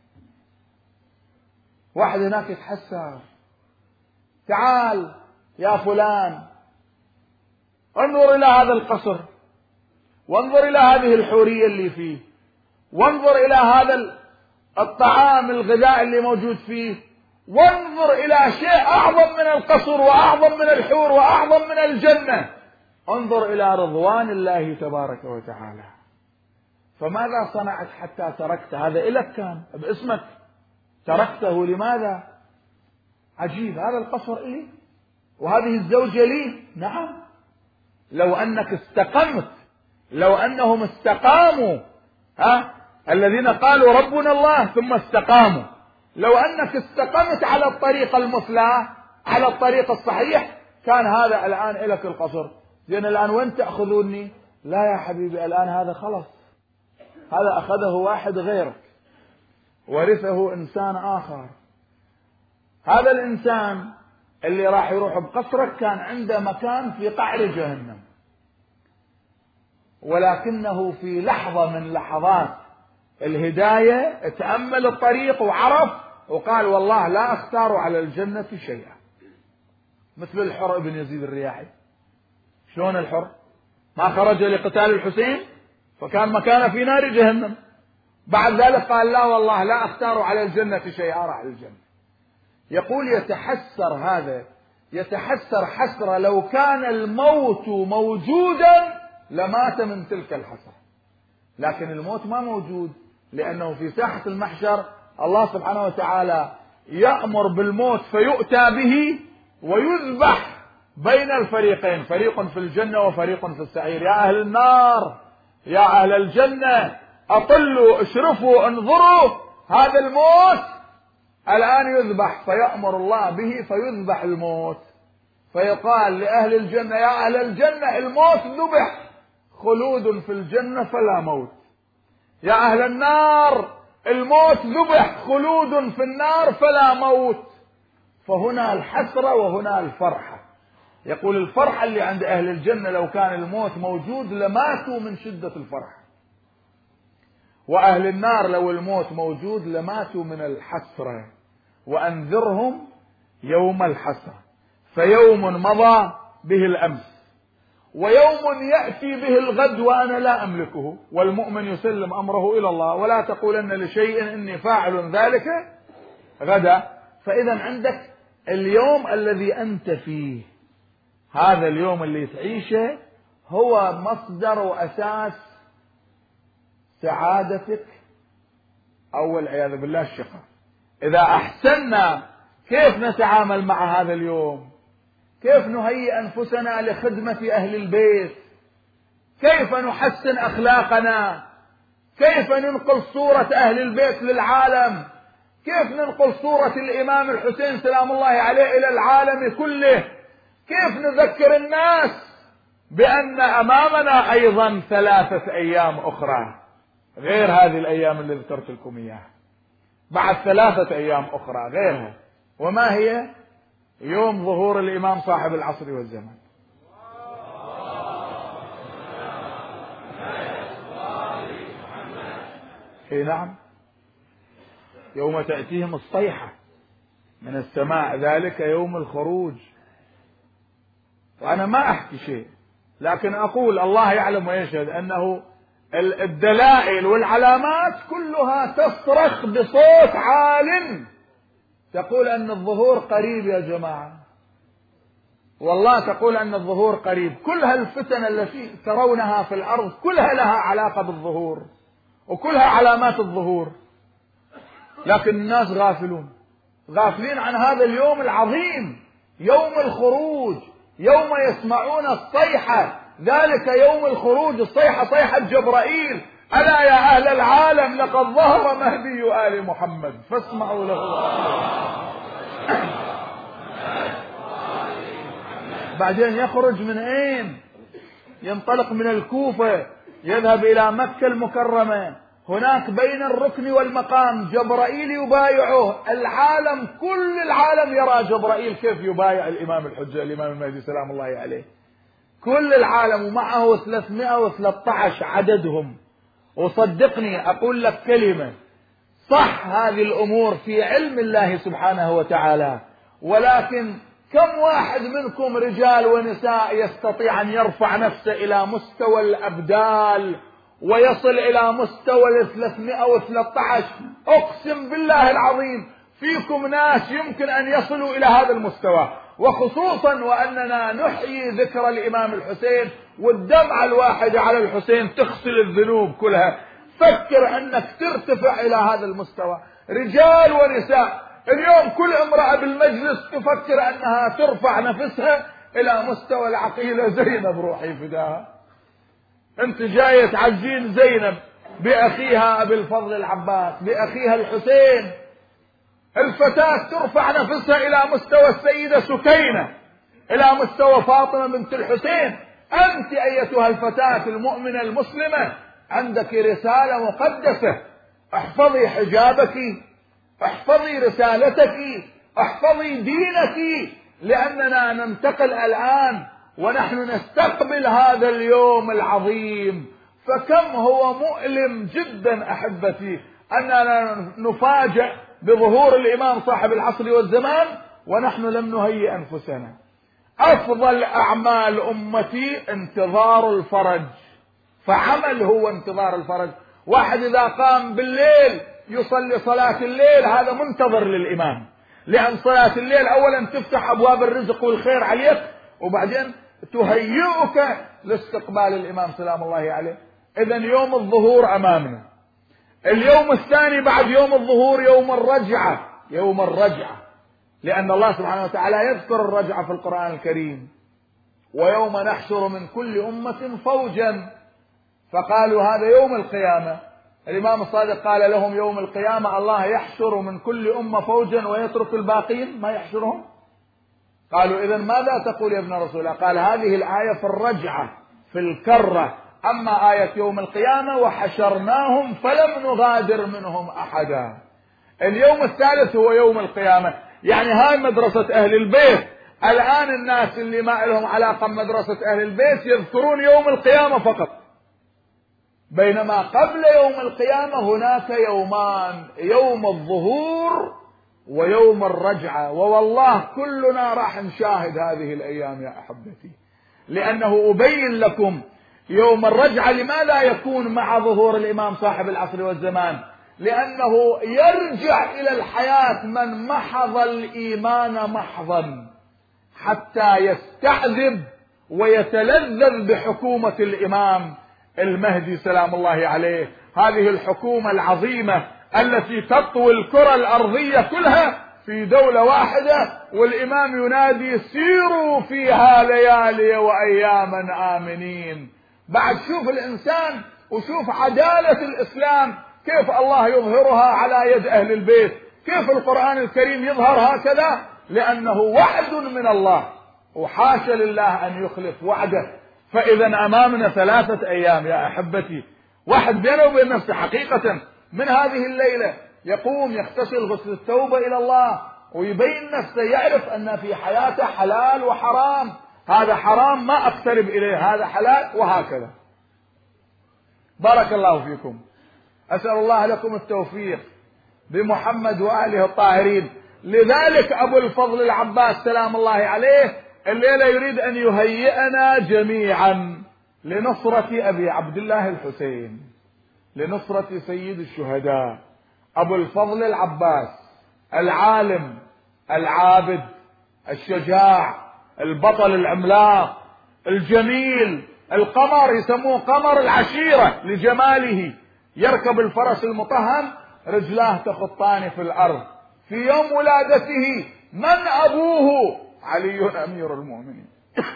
واحد هناك يتحسر، تعال يا فلان انظر إلى هذا القصر، وانظر إلى هذه الحورية اللي فيه، وانظر إلى هذا الطعام الغذاء اللي موجود فيه، وانظر إلى شيء أعظم من القصر وأعظم من الحور وأعظم من الجنة، انظر إلى رضوان الله تبارك وتعالى. فماذا صنعت حتى تركت؟ هذا إلك كان باسمك، تركته لماذا؟ عجيب، هذا القصر إلي وهذه الزوجة لي. نعم، لو أنك استقمت، لو أنهم استقاموا، ها الذين قالوا ربنا الله ثم استقاموا، لو أنك استقمت على الطريق المثلى، على الطريق الصحيح، كان هذا الآن إلك القصر. زين الآن وين تأخذوني؟ لا يا حبيبي، الآن هذا خلص، هذا أخذه واحد غيرك، ورثه إنسان آخر. هذا الإنسان اللي راح يروح بقصرك كان عنده مكان في قعر جهنم، ولكنه في لحظة من لحظات الهداية تأمل الطريق وعرف وقال والله لا أختار على الجنة شيئا. مثل الحر ابن يزيد الرياحي. شلون الحر؟ ما خرج لقتال الحسين فكان مكانه في نار جهنم، بعد ذلك قال لا والله لا أختار على الجنة شيئا، راح للجنة. يقول يتحسر هذا، يتحسر حسرة لو كان الموت موجودا لمات من تلك الحسرة، لكن الموت ما موجود، لأنه في ساحة المحشر الله سبحانه وتعالى يأمر بالموت فيؤتى به ويذبح بين الفريقين، فريق في الجنة وفريق في السعير. يا أهل النار، يا أهل الجنة، أطلوا، اشرفوا، انظروا، هذا الموت الآن يذبح، فيأمر الله به فيذبح الموت، فيقال لأهل الجنة يا أهل الجنة الموت ذبح، خلود في الجنة فلا موت. يا أهل النار الموت ذبح، خلود في النار فلا موت. فهنا الحسرة وهنا الفرحة. يقول الفرحة اللي عند أهل الجنة لو كان الموت موجود لماتوا من شدة الفرحة، وأهل النار لو الموت موجود لماتوا من الحسرة. وأنذرهم يوم الحسرة، فيوم مضى به الأمس، ويوم يأتي به الغد وأنا لا أملكه. والمؤمن يسلم أمره إلى الله، ولا تقولن لشيء إني فاعل ذلك غدا. فإذا عندك اليوم الذي أنت فيه، هذا اليوم اللي تعيشه هو مصدر وأساس سعادتك أو والعياذ بالله الشقاء. إذا أحسننا كيف نتعامل مع هذا اليوم؟ كيف نهيئ أنفسنا لخدمة أهل البيت؟ كيف نحسن أخلاقنا؟ كيف ننقل صورة أهل البيت للعالم؟ كيف ننقل صورة الإمام الحسين سلام الله عليه إلى العالم كله؟ كيف نذكر الناس بأن أمامنا أيضا ثلاثة أيام أخرى غير هذه الأيام اللي ذكرت لكم إياها، بعد ثلاثة أيام أخرى غيرها. وما هي؟ يوم ظهور الإمام صاحب العصر والزمان. اي نعم، يوم تأتيهم الصيحة من السماء، ذلك يوم الخروج. وأنا ما أحكي شيء، لكن أقول الله يعلم ويشهد أنه الدلائل والعلامات كلها تصرخ بصوت عال تقول أن الظهور قريب يا جماعة، والله تقول أن الظهور قريب. كل هالفتن التي ترونها في الأرض كلها لها علاقة بالظهور وكلها علامات الظهور، لكن الناس غافلون، غافلين عن هذا اليوم العظيم، يوم الخروج، يوم يسمعون الصيحة، ذلك يوم الخروج، الصيحة صيحة جبرائيل: ألا يا أهل العالم لقد ظهر مهدي آل محمد فاسمعوا له. بعدين يخرج من أين؟ ينطلق من الكوفة يذهب إلى مكة المكرمة، هناك بين الركن والمقام جبرائيل يبايعه، العالم كل العالم يرى جبرائيل كيف يبايع الإمام الحجة الإمام المهدي سلام الله عليه، كل العالم، ومعه ثلاثمائة وثلاثة عشر عددهم. وصدقني أقول لك كلمة، صح هذه الأمور في علم الله سبحانه وتعالى، ولكن كم واحد منكم رجال ونساء يستطيع أن يرفع نفسه إلى مستوى الأبدال ويصل إلى مستوى ثلاثمائة وثلاثة عشر؟ أقسم بالله العظيم فيكم ناس يمكن أن يصلوا إلى هذا المستوى، وخصوصا وأننا نحيي ذكر الإمام الحسين، والدمعة الواحدة على الحسين تغسل الذنوب كلها. فكر أنك ترتفع إلى هذا المستوى، رجال ونساء. اليوم كل امرأة بالمجلس تفكر أنها ترفع نفسها إلى مستوى العقيلة زينب روحي فداها. أنت جاية تعزين زينب بأخيها أبي الفضل العباس، بأخيها الحسين. الفتاة ترفع نفسها إلى مستوى السيدة سكينة، إلى مستوى فاطمة بنت الحسين. أنت أيتها الفتاة المؤمنة المسلمة عندك رسالة مقدسة، احفظي حجابك، احفظي رسالتك، احفظي دينك، لأننا ننتقل الآن ونحن نستقبل هذا اليوم العظيم. فكم هو مؤلم جدا أحبتي أننا نفاجأ بظهور الإمام صاحب العصر والزمان ونحن لم نهيئ أنفسنا. أفضل أعمال أمتي انتظار الفرج، فعمل هو انتظار الفرج. واحد إذا قام بالليل يصلي صلاة الليل هذا منتظر للإمام، لأن صلاة الليل أولا تفتح أبواب الرزق والخير عليك، وبعدين تهيئك لاستقبال الإمام سلام الله عليه. إذن يوم الظهور أمامنا. اليوم الثاني بعد يوم الظهور يوم الرجعة، يوم الرجعة، لأن الله سبحانه وتعالى يذكر الرجعة في القرآن الكريم. ويوم نحشر من كل أمة فوجا، فقالوا هذا يوم القيامة. الإمام الصادق قال لهم يوم القيامة الله يحشر من كل أمة فوجا ويترك الباقين ما يحشرهم. قالوا إذن ماذا تقول يا ابن رسول الله؟ قال هذه الآية في الرجعة في الكرة، أما آية يوم القيامة وحشرناهم فلم نغادر منهم أحدا. اليوم الثالث هو يوم القيامة، يعني هاي مدرسة أهل البيت. الآن الناس اللي ما لهم علاقة بمدرسة أهل البيت يذكرون يوم القيامة فقط، بينما قبل يوم القيامة هناك يومان، يوم الظهور ويوم الرجعة. ووالله كلنا راح نشاهد هذه الأيام يا أحبتي، لأنه أبين لكم يوم الرجعة لماذا يكون مع ظهور الإمام صاحب العصر والزمان، لأنه يرجع إلى الحياة من محض الإيمان محضا حتى يستعذب ويتلذذ بحكومة الإمام المهدي سلام الله عليه. هذه الحكومة العظيمة التي تطوي الكرة الأرضية كلها في دولة واحدة، والإمام ينادي سيروا فيها ليالي وأياما آمنين. بعد شوف الإنسان وشوف عدالة الإسلام كيف الله يظهرها على يد أهل البيت، كيف القرآن الكريم يظهر هكذا، لأنه وعد من الله وحاشا لله أن يخلف وعده. فإذا أمامنا ثلاثة أيام يا أحبتي. واحد بينه وبين نفسه حقيقة من هذه الليلة يقوم يغتسل غسل التوبة إلى الله ويبين نفسه، يعرف أن في حياته حلال وحرام، هذا حرام ما أقترب إليه، هذا حلال، وهكذا. بارك الله فيكم. أسأل الله لكم التوفيق بمحمد وآله الطاهرين. لذلك أبو الفضل العباس سلام الله عليه الليلة يريد أن يهيئنا جميعا لنصرة أبي عبد الله الحسين، لنصرة سيد الشهداء أبو الفضل العباس، العالم العابد الشجاع البطل العملاق الجميل، القمر، يسموه قمر العشيرة لجماله، يركب الفرس المطهم رجلاه تخطان في الأرض. في يوم ولادته من أبوه؟ علي أمير المؤمنين.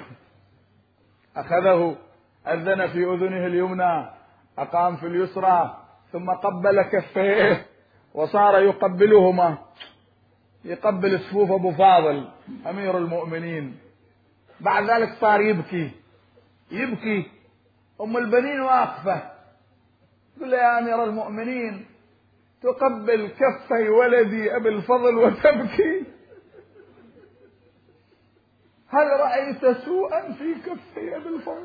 أخذه أذن في أذنه اليمنى، أقام في اليسرى، ثم قبل كفيه وصار يقبلهما، يقبل صفوف أبو فاضل أمير المؤمنين. بعد ذلك صار يبكي يبكي. أم البنين واقفة تقول له يا أمير المؤمنين تقبل كفي ولدي أبي الفضل وتبكي؟ هل رأيت سوءا في كفي أبي الفضل؟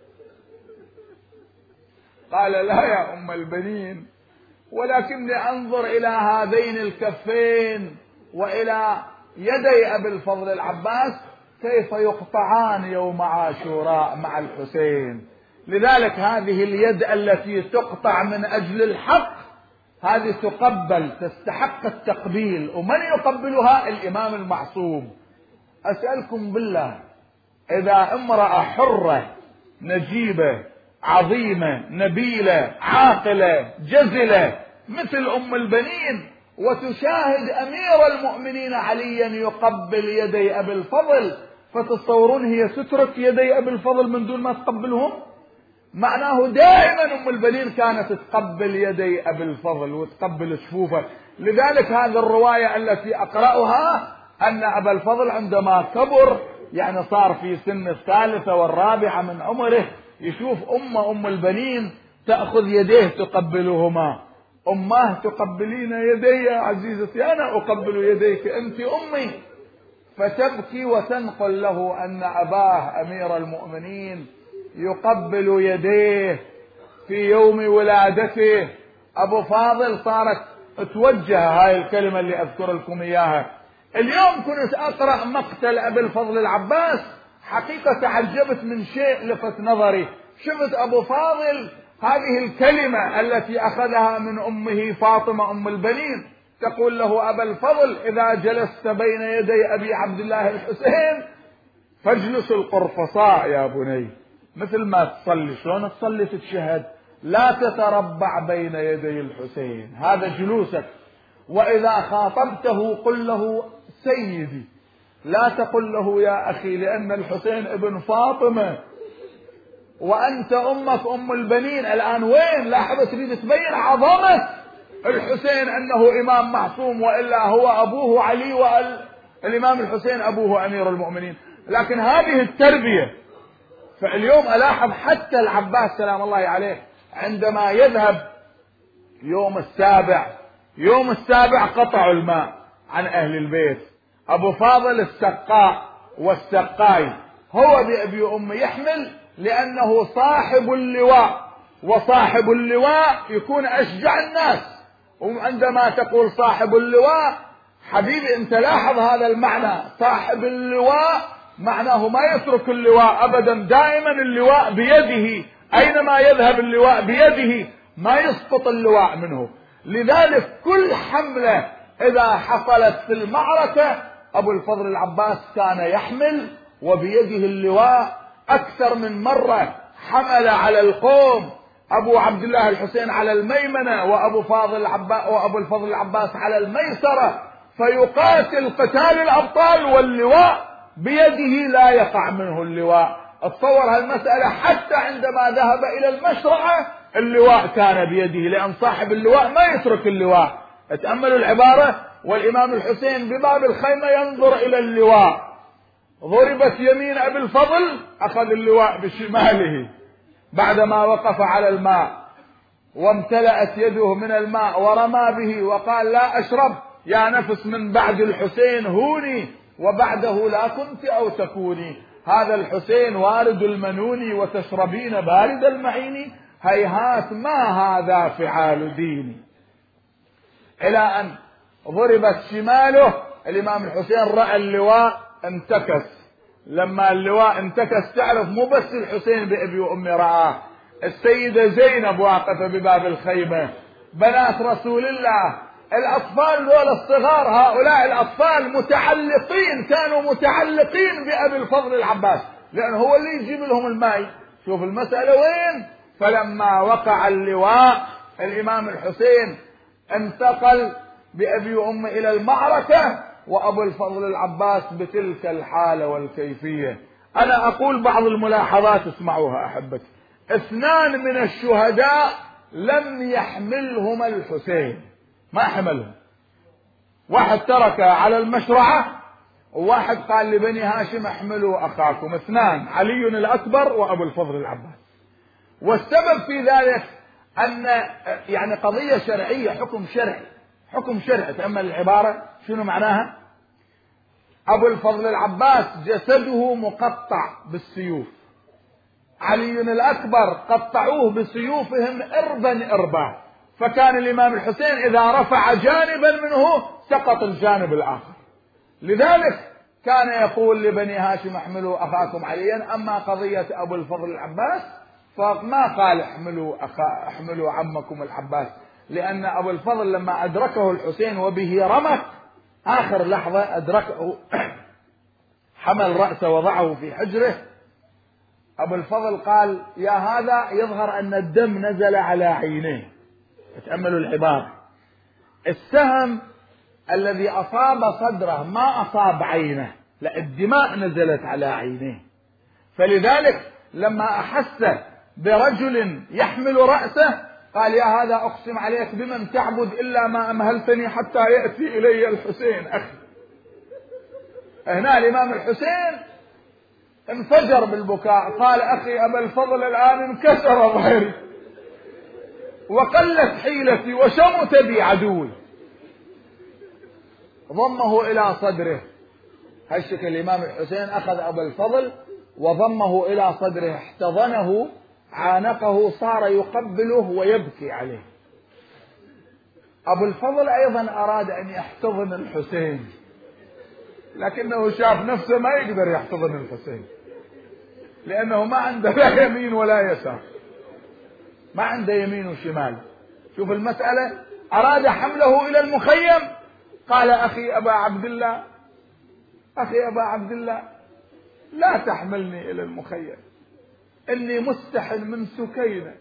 قال لا يا أم البنين، ولكني أنظر إلى هذين الكفين وإلى يدي أبي الفضل العباس كيف يقطعان يوم عاشوراء مع الحسين. لذلك هذه اليد التي تقطع من أجل الحق هذه تقبل، تستحق التقبيل. ومن يقبلها؟ الإمام المعصوم. أسألكم بالله، إذا امرأة حرة نجيبة عظيمة نبيلة عاقلة جزلة مثل أم البنين، وتشاهد أمير المؤمنين عليا يقبل يدي أبي الفضل، فتصورون هي تترك يدي أبي الفضل من دون ما تقبلهم؟ معناه دائما أم البنين كانت تقبل يدي أبي الفضل وتقبل شفوفه. لذلك هذه الرواية التي أقرأها أن أبا الفضل عندما كبر، يعني صار في سن الثالثة والرابعة من عمره، يشوف أمه أم البنين تأخذ يديه تقبلهما. أماه تقبلين يدي يا عزيزتي، أنا أقبل يديك أنت أمي. فتبكي وتنقل له أن أباه أمير المؤمنين يقبل يديه في يوم ولادته. أبو فاضل صارت توجه هاي الكلمة اللي أذكر لكم إياها. اليوم كنت أقرأ مقتل أبي الفضل العباس، حقيقة تعجبت من شيء لفت نظري. شفت أبو فاضل هذه الكلمة التي أخذها من أمه فاطمة أم البنين، تقول له أبا الفضل إذا جلست بين يدي أبي عبد الله الحسين فاجلس القرفصاء يا بني، مثل ما تصلي شلون تصلي تتشهد، لا تتربع بين يدي الحسين، هذا جلوسك. وإذا خاطبته قل له سيدي، لا تقل له يا أخي، لأن الحسين ابن فاطمة وأنت أمك أم البنين. الآن وين لاحظة تريد تبين عظمة الحسين أنه إمام معصوم، وإلا هو أبوه علي والإمام الحسين أبوه أمير المؤمنين. لكن هذه التربية. فاليوم ألاحظ حتى العباس سلام الله عليه عندما يذهب يوم السابع، يوم السابع قطعوا الماء عن أهل البيت، أبو فاضل السقاء والسقاي هو بأبي أمي يحمل، لأنه صاحب اللواء، وصاحب اللواء يكون أشجع الناس. وعندما تقول صاحب اللواء حبيبي أنت لاحظ هذا المعنى، صاحب اللواء معناه ما يترك اللواء أبدا، دائما اللواء بيده، أينما يذهب اللواء بيده، ما يسقط اللواء منه. لذلك كل حملة إذا حصلت في المعركة أبو الفضل العباس كان يحمل وبيده اللواء. أكثر من مرة حمل على القوم أبو عبد الله الحسين على الميمنة، وأبو فاضل العباس وأبو الفضل العباس على الميسرة، فيقاتل قتال الأبطال واللواء بيده لا يقع منه اللواء. اتصور هالمسألة، حتى عندما ذهب إلى المشرعة اللواء كان بيده، لأن صاحب اللواء ما يترك اللواء. اتأملوا العبارة، والإمام الحسين بباب الخيمة ينظر إلى اللواء، ضربت يمين أبي الفضل أخذ اللواء بشماله بعدما وقف على الماء، وامتلأت يده من الماء ورمى به وقال لا أشرب يا نفس من بعد الحسين هوني، وبعده لا كنت أو تكوني. هذا الحسين وارد المنون وتشربين بارد المعين، هيهات ما هذا فعال ديني. إلى أن ضربت شماله، الإمام الحسين رأى اللواء انتكس. لما اللواء انتكس تعرف مو بس الحسين بأبي وأمي رآه، السيدة زينب واقفة بباب الخيمة، بنات رسول الله، الأطفال دول الصغار، هؤلاء الأطفال متعلقين، كانوا متعلقين بأبي الفضل العباس، لأنه هو اللي يجيب لهم الماء. شوف المسألة وين. فلما وقع اللواء الإمام الحسين انتقل بأبي وأمي إلى المعركة، وأبو الفضل العباس بتلك الحالة والكيفية. أنا أقول بعض الملاحظات اسمعوها أحبتي. اثنان من الشهداء لم يحملهما الحسين، ما حملهم، واحد ترك على المشرعة، وواحد قال لبني هاشم احملوا أخاكم. اثنان، علي الأكبر وأبو الفضل العباس. والسبب في ذلك أن يعني قضية شرعية، حكم شرعي، حكم شرعي. تأمل العبارة شنو معناها. أبو الفضل العباس جسده مقطع بالسيوف، علي الأكبر قطعوه بسيوفهم إربا إربا، فكان الإمام الحسين إذا رفع جانبا منه سقط الجانب الآخر. لذلك كان يقول لبني هاشم احملوا أخاكم عليا. أما قضية أبو الفضل العباس فما قال احملوا, أخا احملوا عمكم العباس، لأن أبو الفضل لما أدركه الحسين وبه رمق آخر لحظة أدركه حمل رأسه وضعه في حجره أبو الفضل قال يا هذا يظهر أن الدم نزل على عينيه. تأملوا العبارة، السهم الذي أصاب صدره ما أصاب عينه، لا الدماء نزلت على عينيه. فلذلك لما أحس برجل يحمل رأسه قال يا هذا أقسم عليك بمن تعبد إلا ما أمهلتني حتى يأتي إلي الحسين أخي. هنا الإمام الحسين انفجر بالبكاء، قال أخي أبا الفضل الآن انكسر ظهري وقلت حيلتي وشمت بي عدوي. ضمه إلى صدره، هالشكل الإمام الحسين أخذ أبا الفضل وضمه إلى صدره، احتضنه عانقه، صار يقبله ويبكي عليه. أبو الفضل أيضا أراد أن يحتضن الحسين، لكنه شاف نفسه ما يقدر يحتضن الحسين، لأنه ما عنده لا يمين ولا يسار، ما عنده يمين وشمال. شوف المسألة، أراد حمله إلى المخيم، قال أخي أبا عبد الله، أخي أبا عبد الله لا تحملني إلى المخيم، إني مستحن من سكينة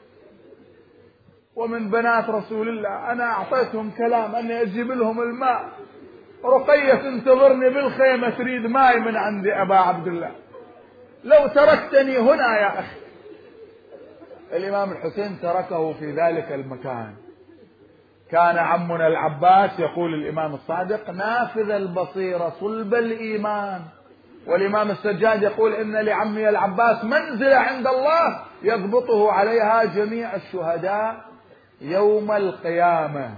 ومن بنات رسول الله، أنا أعطيتهم كلام أني أجيب لهم الماء، رقية تنتظرني بالخيمة تريد ماء من عندي أبا عبد الله، لو تركتني هنا يا أخي. الإمام الحسين تركه في ذلك المكان. كان عمنا العباس يقول الإمام الصادق نافذ البصيرة صلب الإيمان، والإمام السجاد يقول إن لعمي العباس منزلة عند الله يضبطه عليها جميع الشهداء يوم القيامة.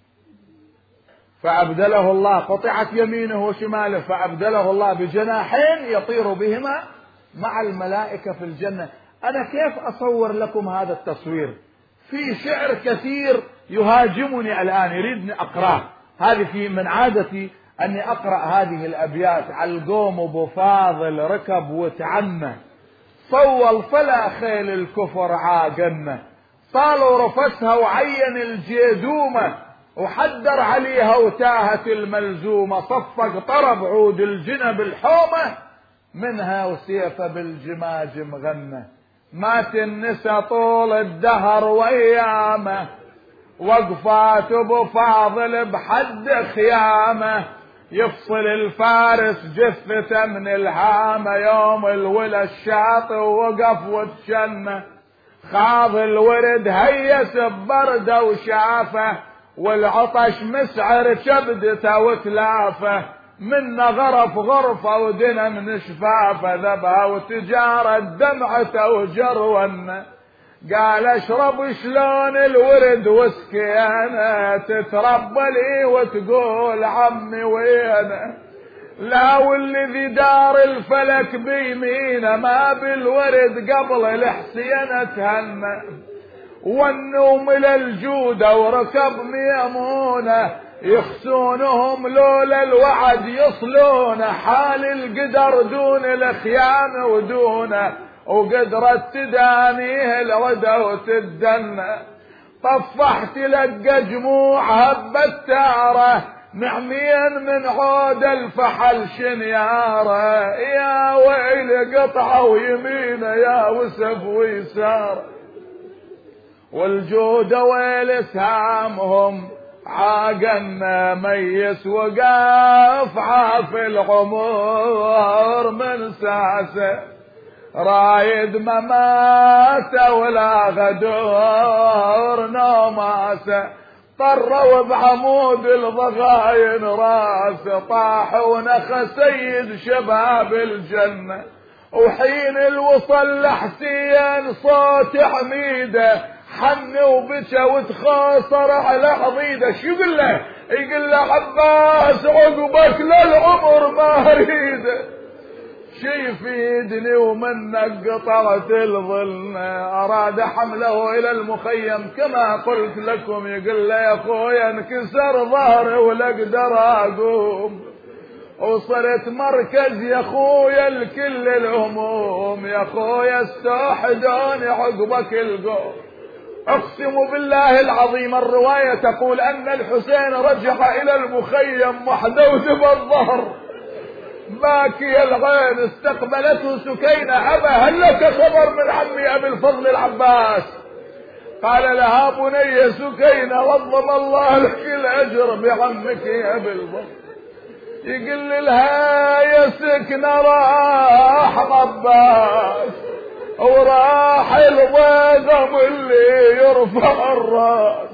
فأبدله الله، قطعت يمينه وشماله، فأبدله الله بجناحين يطير بهما مع الملائكة في الجنة. أنا كيف أصور لكم هذا التصوير؟ في شعر كثير يهاجمني الآن يريدني أقرأ، هذه في من عادتي أني أقرأ هذه الأبيات. على القوم أبو فاضل ركب وتعنى، صول فلا خيل الكفر عاقنا، طالوا رفسها وعين الجيدومة، وحدر عليها وتاهت الملزومة، صفق طرب عود الجنب الحومة، منها وسيف بالجماجم غنى. مات النسا طول الدهر وأيامه، وقفات ابو فاضل بحد خيامه، يفصل الفارس جثته من الهامه، يوم الولا الشاطئ وقف وتشنه، خاض الورد هيس ببرده وشافه، والعطش مسعر كبدته وتلافه، من غرف غرفه ودنا من شفافه، ذبها وتجارة دمعته وجرونه، قال اشرب شلون الورد وسكينه، تتربى لي وتقول عمي وينه، لا والذي دار الفلك بيمينه، ما بالورد قبل الحسين تهنى، والنوم للجودة وركب ميمونة، يخسونهم لولا الوعد يصلون، حال القدر دون الخيام ودونه، وقدرت تدانيه الردى وتدنى، طفحت لقى جموع هبت تاره، معمين من عود الفحل شنياره، يا ويل قطعه ويمينه يا وسف ويساره، والجود ويل سهامهم عاقنا، ميس وقاف عاف العمر من ساسه، رايد مماته ولا غدور نوماسه، طروا بعمود الضغاين راسه، طاح ونخ سيد شباب الجنة، وحين الوصل لحسين صوت حميده، حن وبكى وتخاصر على حضيده. شو يقول له؟ يقول له عباس عقبك للعمر ما اريده، شي يفيدني ومنك قطعت الظل، اراد حمله الى المخيم كما قلت لكم، يقول له يا اخويا انكسر ظهري ولا اقدر اقوم، وصرت مركز يا اخويا الكل الهموم، يا اخويا استوحدوني عقبك القوم. اقسم بالله العظيم الرواية تقول ان الحسين رجع الى المخيم محدود بالظهر، باكي العين استقبلته سكينة: أبا هل لك خبر من عمي أبي الفضل العباس؟ قال لها: بني سكينة وضم الله لك الأجر بعمك يا أبي الفضل. يقول لها: يا سكنة راح عباس وراح الضيغم اللي يرفع الراس.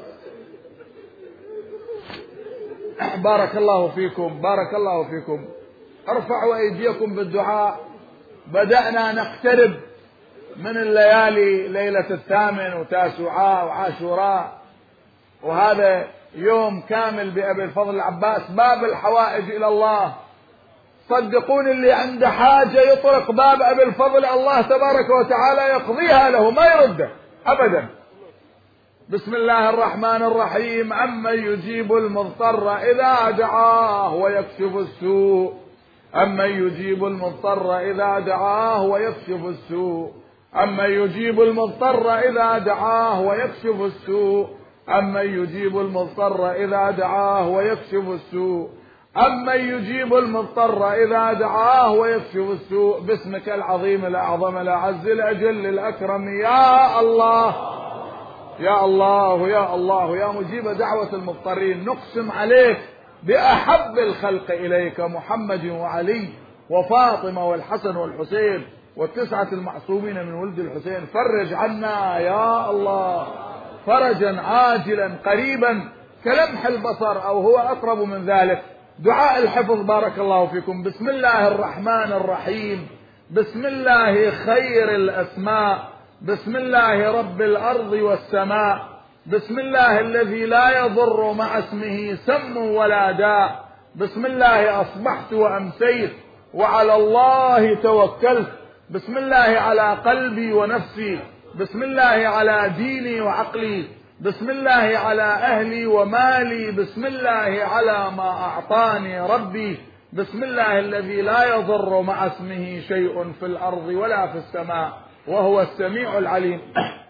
بارك الله فيكم، بارك الله فيكم. ارفعوا ايديكم بالدعاء. بدأنا نقترب من الليالي، ليلة الثامن وتاسوعاء وعاشوراء، وهذا يوم كامل بأبي الفضل العباس. باب الحوائج إلى الله، صدقون اللي عنده حاجة يطرق باب أبي الفضل، الله تبارك وتعالى يقضيها له، ما يرده أبدا. بسم الله الرحمن الرحيم. أمن يجيب المضطر إذا دعاه ويكشف السوء، أمن يجيب المضطر إذا دعاه ويكشف السوء، أمن يجيب المضطر إذا دعاه ويكشف السوء، أمن يجيب المضطر إذا دعاه ويكشف السوء، أمن يجيب المضطر إذا دعاه ويكشف السوء. باسمك العظيم الأعظم الأعز الأجل الأكرم يا الله، يا الله يا الله يا مجيب دعوة المضطرين، نقسم عليك بأحب الخلق إليك محمد وعلي وفاطمة والحسن والحسين والتسعة المعصومين من ولد الحسين. فرج عنا يا الله فرجا عاجلا قريبا كلمح البصر أو هو أقرب من ذلك. دعاء الحفظ بارك الله فيكم. بسم الله الرحمن الرحيم، بسم الله خير الأسماء، بسم الله رب الأرض والسماء، بسم الله الذي لا يضر مع اسمه سم ولا داء، بسم الله أصبحت وأمسيت وعلى الله توكلت، بسم الله على قلبي ونفسي، بسم الله على ديني وعقلي، بسم الله على أهلي ومالي، بسم الله على ما أعطاني ربي، بسم الله الذي لا يضر مع اسمه شيء في الأرض ولا في السماء وهو السميع العليم.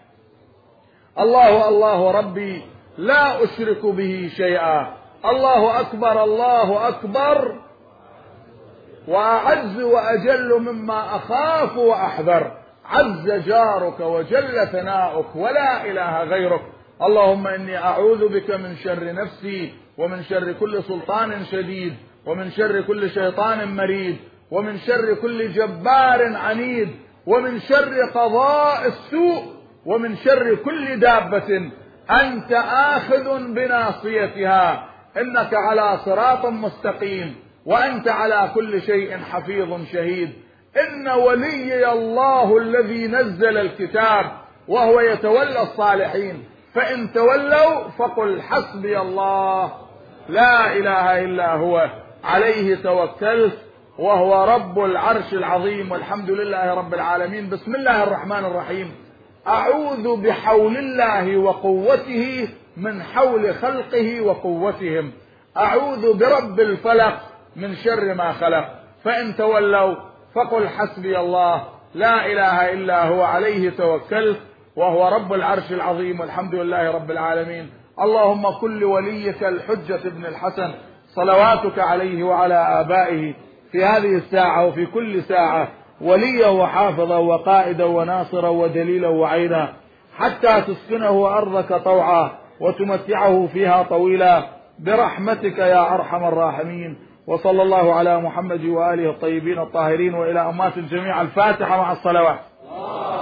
الله الله ربي لا أشرك به شيئا، الله أكبر الله أكبر، وأعز وأجل مما أخاف وأحذر، عز جارك وجل ثناؤك ولا إله غيرك. اللهم إني أعوذ بك من شر نفسي ومن شر كل سلطان شديد ومن شر كل شيطان مريد ومن شر كل جبار عنيد ومن شر قضاء السوء ومن شر كل دابة أنت آخذ بناصيتها، إنك على صراط مستقيم وأنت على كل شيء حفيظ شهيد. إن وليي الله الذي نزل الكتاب وهو يتولى الصالحين، فإن تولوا فقل حسبي الله لا إله إلا هو عليه توكلت وهو رب العرش العظيم والحمد لله رب العالمين. بسم الله الرحمن الرحيم. أعوذ بحول الله وقوته من حول خلقه وقوتهم، أعوذ برب الفلق من شر ما خلق، فإن تولوا فقل حسبي الله لا إله إلا هو عليه توكلت وهو رب العرش العظيم والحمد لله رب العالمين. اللهم كل وليك الحجة بن الحسن صلواتك عليه وعلى آبائه في هذه الساعة وفي كل ساعة وليا وحافظا وقائدا وناصرا ودليلا وعينا، حتى تسكنه أرضك طوعا وتمتعه فيها طويلا برحمتك يا أرحم الراحمين. وصلى الله على محمد وآله الطيبين الطاهرين وإلى أمات الجميع. الفاتحة مع الصلوات.